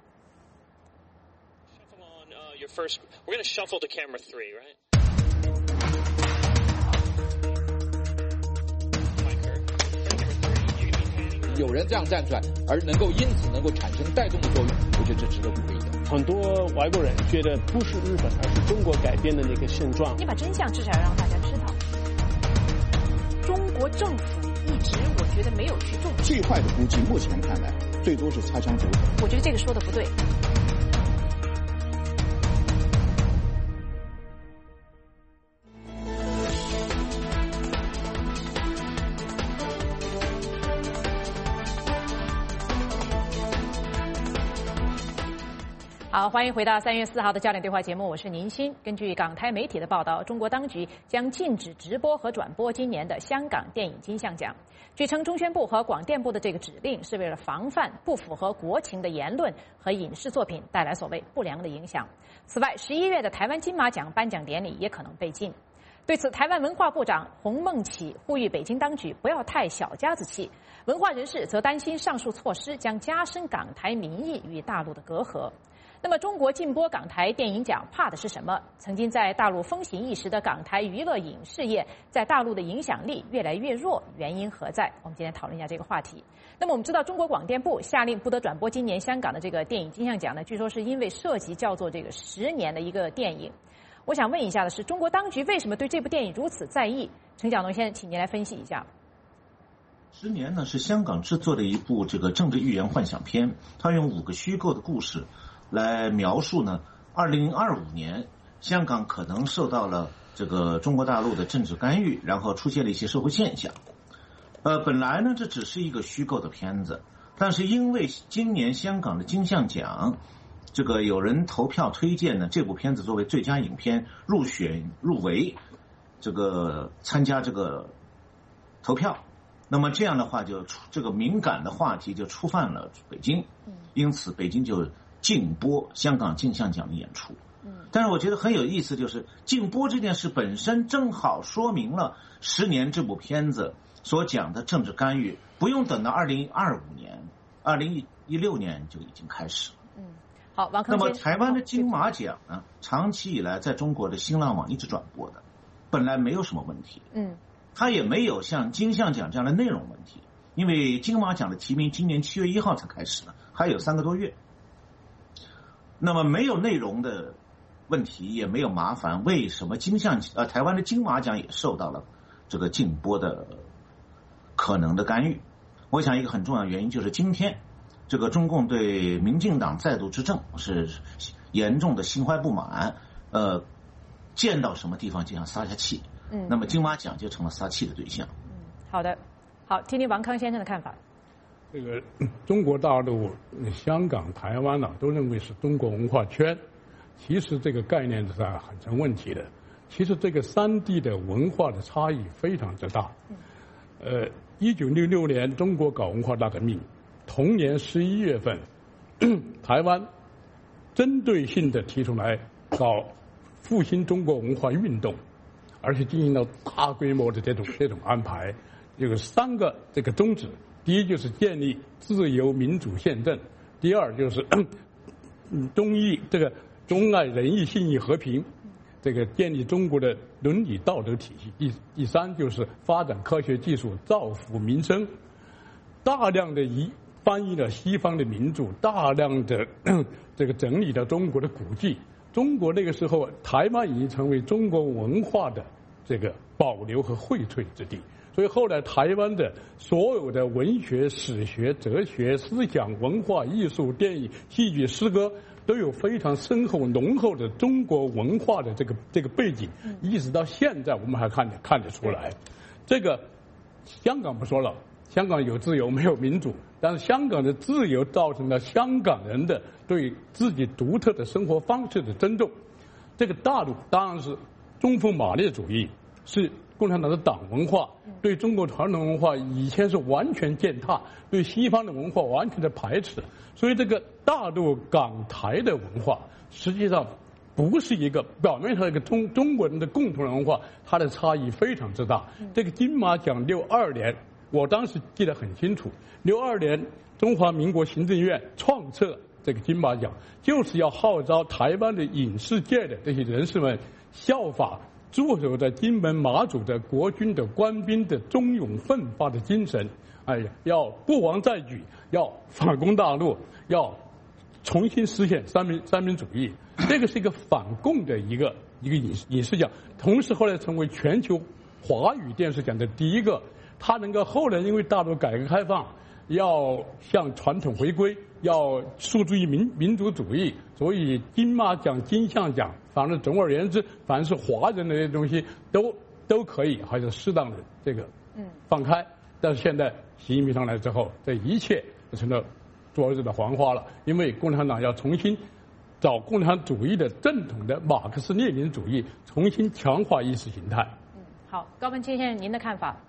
有人这样站出来，而能够因此能够产生带动的作用，我觉得这值得鼓励的。 很多外国人觉得不是日本，而是中国改变的那个现状。 你把真相至少要让大家知道。中国政府一直我觉得没有去重视。 最坏的估计，目前看来最多是擦枪走火。 我觉得这个说的不对。 好，欢迎回到三月四号的焦点对话节目，我是宁鑫。根据港台媒体的报道，中国当局将禁止直播和转播今年的香港电影金像奖。据称，中宣部和广电部的这个指令是为了防范不符合国情的言论和影视作品带来所谓不良的影响。此外，十一月的台湾金马奖颁奖典礼也可能被禁。对此，台湾文化部长洪孟启呼吁北京当局不要太小家子气。文化人士则担心上述措施将加深港台民意与大陆的隔阂。那么，中国禁播港台电影奖怕的是什么？曾经在大陆风行一时的港台娱乐影视业，在大陆的影响力越来越弱，原因何在？我们今天讨论一下这个话题。那么，我们知道，中国广电部下令不得转播今年香港的这个电影金像奖呢，据说是因为涉及叫做这个十年的一个电影。我想问一下的是，中国当局为什么对这部电影如此在意？陈晓农先生，请您来分析一下。 十年呢是香港制作的一部这个政治寓言幻想片，它用五个虚构的故事来描述呢，二零二五年香港可能受到了这个中国大陆的政治干预，然后出现了一些社会现象。呃，本来呢这只是一个虚构的片子，但是因为今年香港的金像奖，这个有人投票推荐呢，这部片子作为最佳影片入选入围，这个参加这个投票。那么这样的话，就这个敏感的话题就触犯了北京，因此北京就禁播香港金像奖的演出。但是我觉得很有意思，就是禁播这件事本身正好说明了十年这部片子所讲的政治干预，不用等到二零二五年、二零一六年就已经开始了。 嗯，好，王康。 那么台湾的金马奖呢，长期以来在中国的新浪网一直转播的，本来没有什么问题。 嗯。 它也没有像金像奖这样的内容问题，因为金马奖的提名今年七月一号才开始呢，还有三个多月。那么没有内容的问题，也没有麻烦，为什么金像呃台湾的金马奖也受到了这个禁播的可能的干预？我想一个很重要的原因就是今天这个中共对民进党再度执政是严重的心怀不满，呃，见到什么地方就想撒下气。嗯，那么金马奖就成了撒气的对象。 嗯，好的，好，听听王康先生的看法。 这个中国大陆、香港、台湾呢、啊，都认为是中国文化圈，其实这个概念是很成问题的。其实这个三地的文化的差异非常之大。呃，一九六六年中国搞文化大革命，同年十一月份，台湾针对性的提出来搞复兴中国文化运动。而且进行了大规模的这种这种安排，有三个这个宗旨：第一就是建立自由民主宪政；第二就是忠义这个忠爱仁义信义和平，这个建立中国的伦理道德体系；第第三就是发展科学技术，造福民生。大量的移翻译了西方的名著，大量的这个整理了中国的古迹。中国那个时候，台湾已经成为中国文化的这个保留和荟萃之地，所以后来台湾的所有的文学、史学、哲学、思想、文化艺术、电影、戏剧、诗歌，都有非常深厚浓厚的中国文化的这个这个背景，一直到现在我们还看得看得出来。这个香港不说了，香港有自由没有民主，但是香港的自由造成了香港人的对自己独特的生活方式的尊重。这个大陆当然是中锋马列主义，是共产党的党文化，对中国传统文化以前是完全践踏，对西方的文化完全的排斥。所以这个大陆港台的文化实际上不是一个表面上一个中中国人的共同文化，它的差异非常之大。这个金马奖六二年，我当时记得很清楚，六二年中华民国行政院创设这个金马奖，就是要号召台湾的影视界的这些人士们效法驻守在金门马祖的国军的官兵的忠勇奋发的精神。哎呀，要不忘再举，要反攻大陆，要重新实现三民三民主义。这个是一个反共的一个一个影影视奖，同时后来成为全球华语电视奖的第一个。它能够后来因为大陆改革开放，要向传统回归，要诉诸于民民族主义，所以金马奖、金像奖，反正总而言之，凡是华人的这些东西都都可以，还是适当的这个放开。但是现在习近平上来之后，这一切就成了昨日的黄花了，因为共产党要重新找共产主义的正统的马克思列宁主义，重新强化意识形态。 嗯，好，高文清先生，您的看法？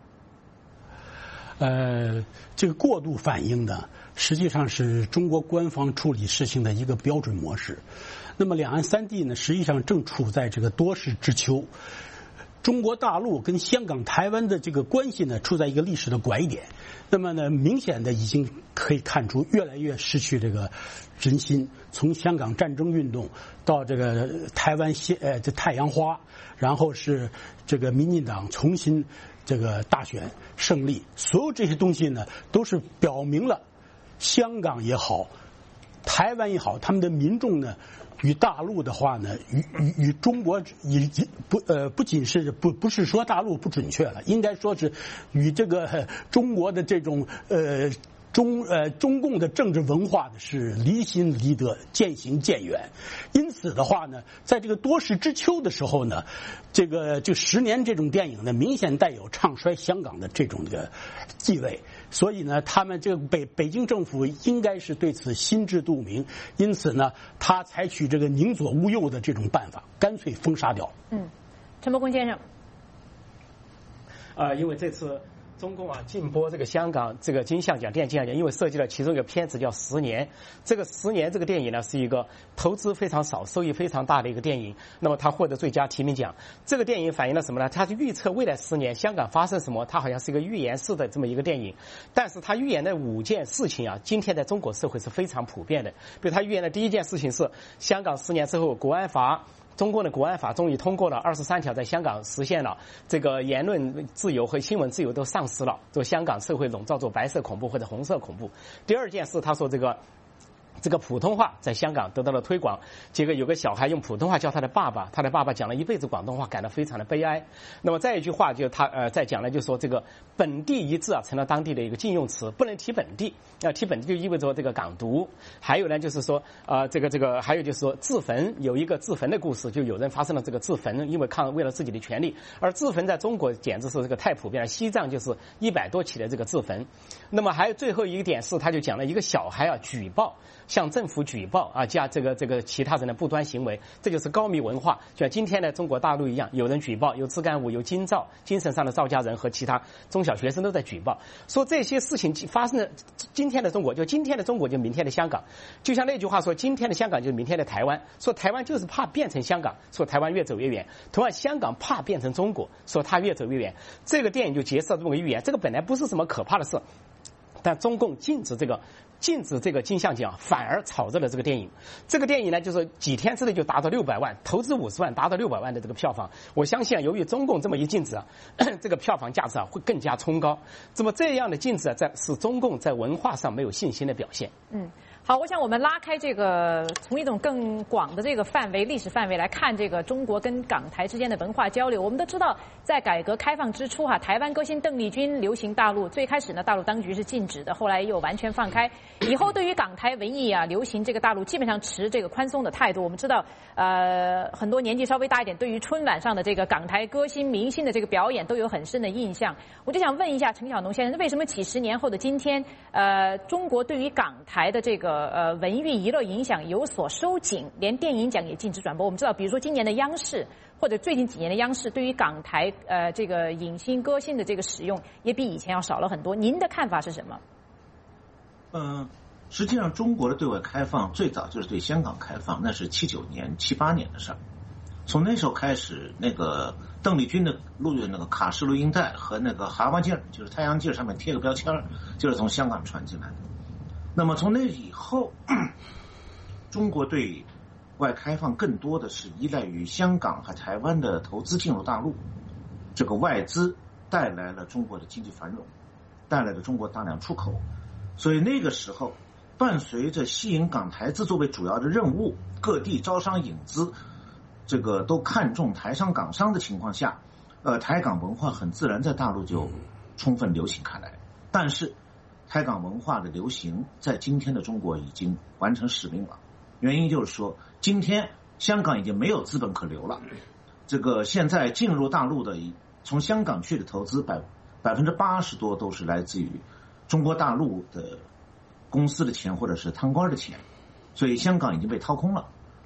呃，这个过度反应呢，实际上是中国官方处理事情的一个标准模式。那么两岸三地呢，实际上正处在这个多事之秋。中国大陆跟香港、台湾的这个关系呢，处在一个历史的拐点。那么呢，明显的已经可以看出，越来越失去这个人心。从香港战争运动到这个台湾现呃这太阳花，然后是这个民进党重新这个大选胜利，所有这些东西呢，都是表明了香港也好，台湾也好，他们的民众呢，与大陆的话呢，与与与中国以不呃不仅是不不是说大陆不准确了，应该说是与这个中国的这种呃中呃中共的政治文化的是离心离德，渐行渐远。因此的话呢，在这个多事之秋的时候呢，这个就十年这种电影呢，明显带有唱衰香港的这种的地位。所以呢，他们这个北北京政府应该是对此心知肚明，因此呢，他采取这个宁左勿右的这种办法，干脆封杀掉。 嗯，陈伯公先生， 啊、呃，因为这次中共啊禁播这个香港这个金像奖电影金像奖，因为涉及了其中一个片子叫《十年》，这个《十年》这个电影呢是一个投资非常少、收益非常大的一个电影，那么它获得最佳提名奖。这个电影反映了什么呢？它是预测未来十年香港发生什么，它好像是一个预言式的这么一个电影，但是它预言的五件事情啊，今天在中国社会是非常普遍的。比如它预言的第一件事情是，香港十年之后国安法。中国的国安法终于通过了，二十三条在香港实现了，这个言论自由和新闻自由都丧失了，做香港社会笼罩做白色恐怖或者红色恐怖。第二件事，他说这个。这个普通话在香港得到了推广，结果有个小孩用普通话教他的爸爸，他的爸爸讲了一辈子广东话，感到非常的悲哀。那么再一句话就他呃再讲了，就说这个本地一字啊成了当地的一个禁用词，不能提本地，要提本地就意味着这个港独。还有呢就是说呃这个这个还有就是说自焚，有一个自焚的故事，就有人发生了这个自焚，因为抗为了自己的权利，而自焚在中国简直是这个太普遍了，西藏就是一百多起的这个自焚。那么还有最后一个点是，他就讲了一个小孩啊举报。向政府举报啊，加这个这个其他人的不端行为，这就是高密文化。就像今天的中国大陆一样，有人举报，有自干五，有精造，精神上的造假人和其他中小学生都在举报，说这些事情发生的今天的中国，就今天的中国就明天的香港。就像那句话说，今天的香港就是明天的台湾，说台湾就是怕变成香港，说台湾越走越远。同样，香港怕变成中国，说它越走越远。这个电影就揭示了这么个预言，这个本来不是什么可怕的事。但中共禁止这个禁止这个金像奖，反而炒热了这个电影。这个电影呢，就是几天之内就达到六百万，投资五十万达到六百万的这个票房。我相信啊，由于中共这么一禁止啊，这个票房价值啊会更加冲高。那么这样的禁止啊，在是中共在文化上没有信心的表现。 嗯。好，我想我们拉开这个，从一种更广的这个范围、历史范围来看这个中国跟港台之间的文化交流。我们都知道，在改革开放之初哈，台湾歌星邓丽君流行大陆，最开始呢，大陆当局是禁止的，后来又完全放开。以后对于港台文艺啊流行这个大陆，基本上持这个宽松的态度。我们知道，呃，很多年纪稍微大一点，对于春晚上的这个港台歌星明星的这个表演都有很深的印象。我就想问一下陈晓农先生，为什么几十年后的今天，呃，中国对于港台的这个呃文娱娱乐影响有所收紧，连电影奖也禁止转播。我们知道，比如说今年的央视或者最近几年的央视，对于港台呃这个影星歌星的这个使用也比以前要少了很多。您的看法是什么？ 嗯，实际上中国的对外开放最早就是对香港开放，那是七九年、七八年的事儿。从那时候开始，那个邓丽君的录的那个卡式录音带和那个蛤蟆镜，就是太阳镜上面贴个标签，就是从香港传进来的。那么从那以后，中国对外开放更多的是依赖于香港和台湾的投资进入大陆，这个外资带来了中国的经济繁荣，带来了中国大量出口，所以那个时候伴随着吸引港台资作为主要的任务，各地招商引资，这个都看重台商港商的情况下，呃，台港文化很自然在大陆就充分流行开来。但是台港文化的流行在今天的中国已经完成使命了，原因就是说今天香港已经没有资本可留了，这个现在进入大陆的从香港去的投资百百分之八十多都是来自于中国大陆的公司的钱或者是贪官的钱，所以香港已经被掏空了。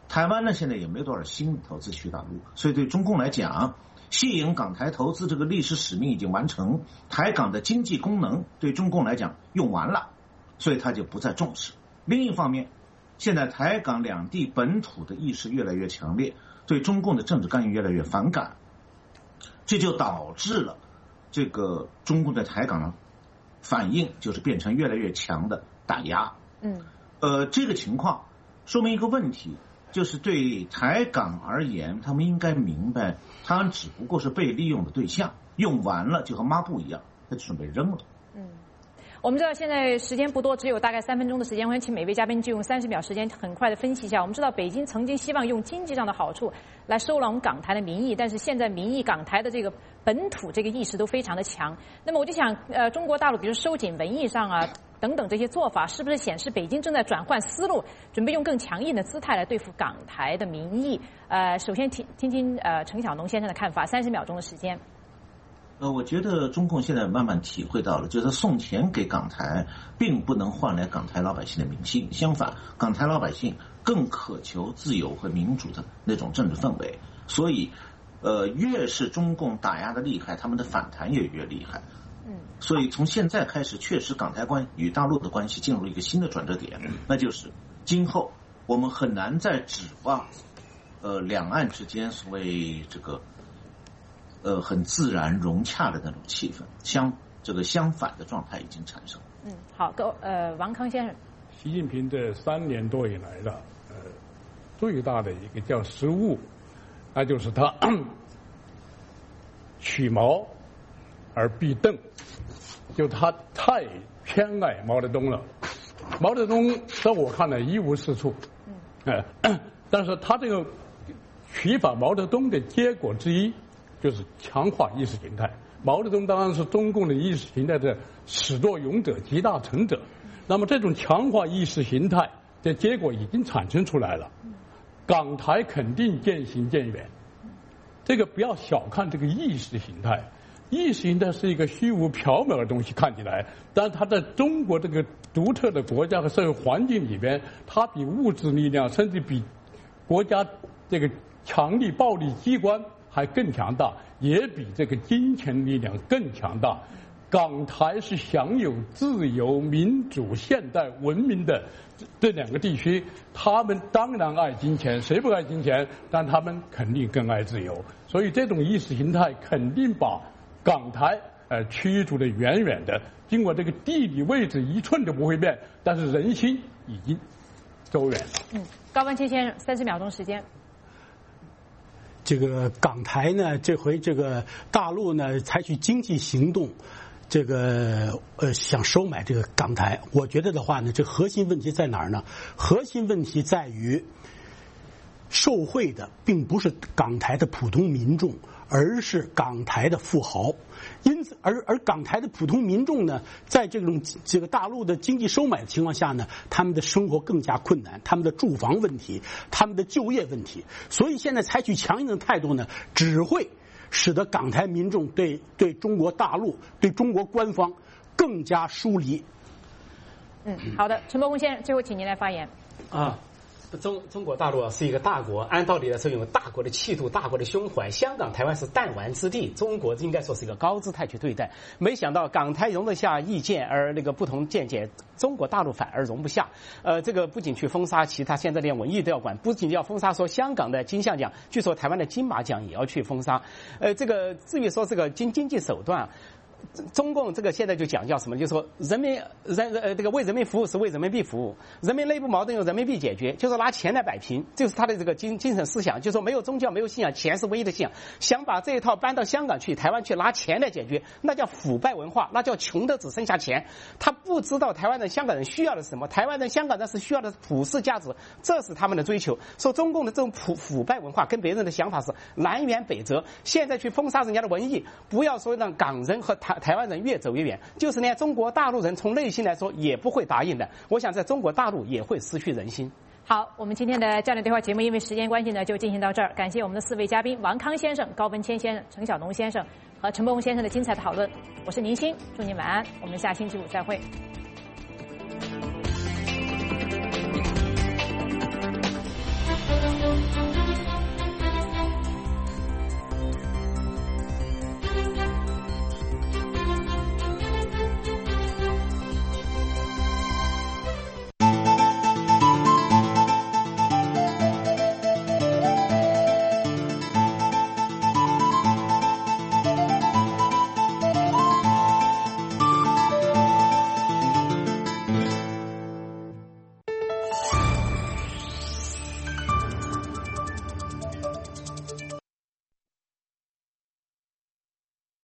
台湾呢现在也没多少新投资去大陆，所以对中共来讲，吸引港台投资这个历史使命已经完成，台港的经济功能对中共来讲用完了，所以他就不再重视。另一方面，现在台港两地本土的意识越来越强烈，对中共的政治干预越来越反感，这就导致了这个中共在台港的反应就是变成越来越强的打压。 嗯， 呃，这个情况说明一个问题，就是对台港而言，他们应该明白，他们只不过是被利用的对象，用完了就和抹布一样，他就准备扔了。 嗯。我们知道现在时间不多，只有大概三分钟的时间，我想请每位嘉宾就用三十秒时间很快的分析一下。我们知道北京曾经希望用经济上的好处来收拢港台的民意，但是现在民意港台的这个本土这个意识都非常的强。那么我就想，呃，中国大陆比如收紧文艺上啊等等这些做法，是不是显示北京正在转换思路，准备用更强硬的姿态来对付港台的民意？呃，首先听听听呃陈晓农先生的看法，三十秒钟的时间。 呃，我觉得中共现在慢慢体会到了，就是送钱给港台，并不能换来港台老百姓的民心。相反，港台老百姓更渴求自由和民主的那种政治氛围。所以，呃，越是中共打压的厉害，他们的反弹也越厉害。 嗯， 所以从现在开始，确实港台关与大陆的关系进入了一个新的转折点，那就是今后我们很难再指望，呃，两岸之间所谓这个。呃，很自然融洽的那种气氛，相这个相反的状态已经产生。 嗯，好，各呃，王康先生， 习近平这三年多以来的呃最大的一个叫失误，那就是他取毛而避邓，就他太偏爱毛泽东了。毛泽东在我看来一无是处，嗯，呃，但是他这个取法毛泽东的结果之一。就是强化意识形态。毛泽东当然是中共的意识形态的始作俑者、集大成者。那么这种强化意识形态的结果已经产生出来了，港台肯定渐行渐远。这个不要小看这个意识形态，意识形态是一个虚无缥缈的东西，看起来，但它在中国这个独特的国家和社会环境里边，它比物质力量，甚至比国家这个强力暴力机关还更强大，也比这个金钱力量更强大。港台是享有自由、民主、现代文明的这两个地区，他们当然爱金钱，谁不爱金钱？但他们肯定更爱自由。所以这种意识形态肯定把港台呃驱逐得远远的。尽管这个地理位置一寸都不会变，但是人心已经走远了。 嗯，高文谦先生，三十秒钟时间。 这个港台呢，这回这个大陆呢采取经济行动，这个呃想收买这个港台。我觉得的话呢，这核心问题在哪儿呢？核心问题在于，受贿的并不是港台的普通民众，而是港台的富豪。因此，而而港台的普通民众呢，在这种这个大陆的经济收买的情况下呢，他们的生活更加困难，他们的住房问题，他们的就业问题，所以现在采取强硬的态度呢，只会使得港台民众对对中国大陆、对中国官方更加疏离。 嗯，好的，陈伯公先生，最后请您来发言。 啊。中中国大陆是一个大国，按道理来说有大国的气度、大国的胸怀。香港、台湾是弹丸之地，中国应该说是一个高姿态去对待。没想到港台容得下意见，而那个不同见解，中国大陆反而容不下。呃，这个不仅去封杀其他，现在连文艺都要管，不仅要封杀说香港的金像奖，据说台湾的金马奖也要去封杀。呃，这个至于说这个经经济手段。中共这个现在就讲叫什么？就是说人民人呃这个为人民服务是为人民币服务，人民内部矛盾用人民币解决，就是拿钱来摆平，就是他的这个精精神思想，就是说没有宗教没有信仰，钱是唯一的信仰。想把这一套搬到香港去、台湾去，拿钱来解决，那叫腐败文化，那叫穷的只剩下钱。他不知道台湾人、香港人需要的是什么，台湾人、香港人是需要的普世价值，这是他们的追求。说中共的这种腐腐败文化跟别人的想法是南辕北辙。现在去封杀人家的文艺，不要说让港人和台台湾人越走越远，就是连中国大陆人从内心来说也不会答应的。我想在中国大陆也会失去人心。 好，我们今天的焦点对话节目因为时间关系呢，就进行到这儿。感谢我们的四位嘉宾王康先生、高文谦先生、陈晓农先生和陈伯宏先生的精彩的讨论。我是宁鑫，祝您晚安，我们下星期五再会。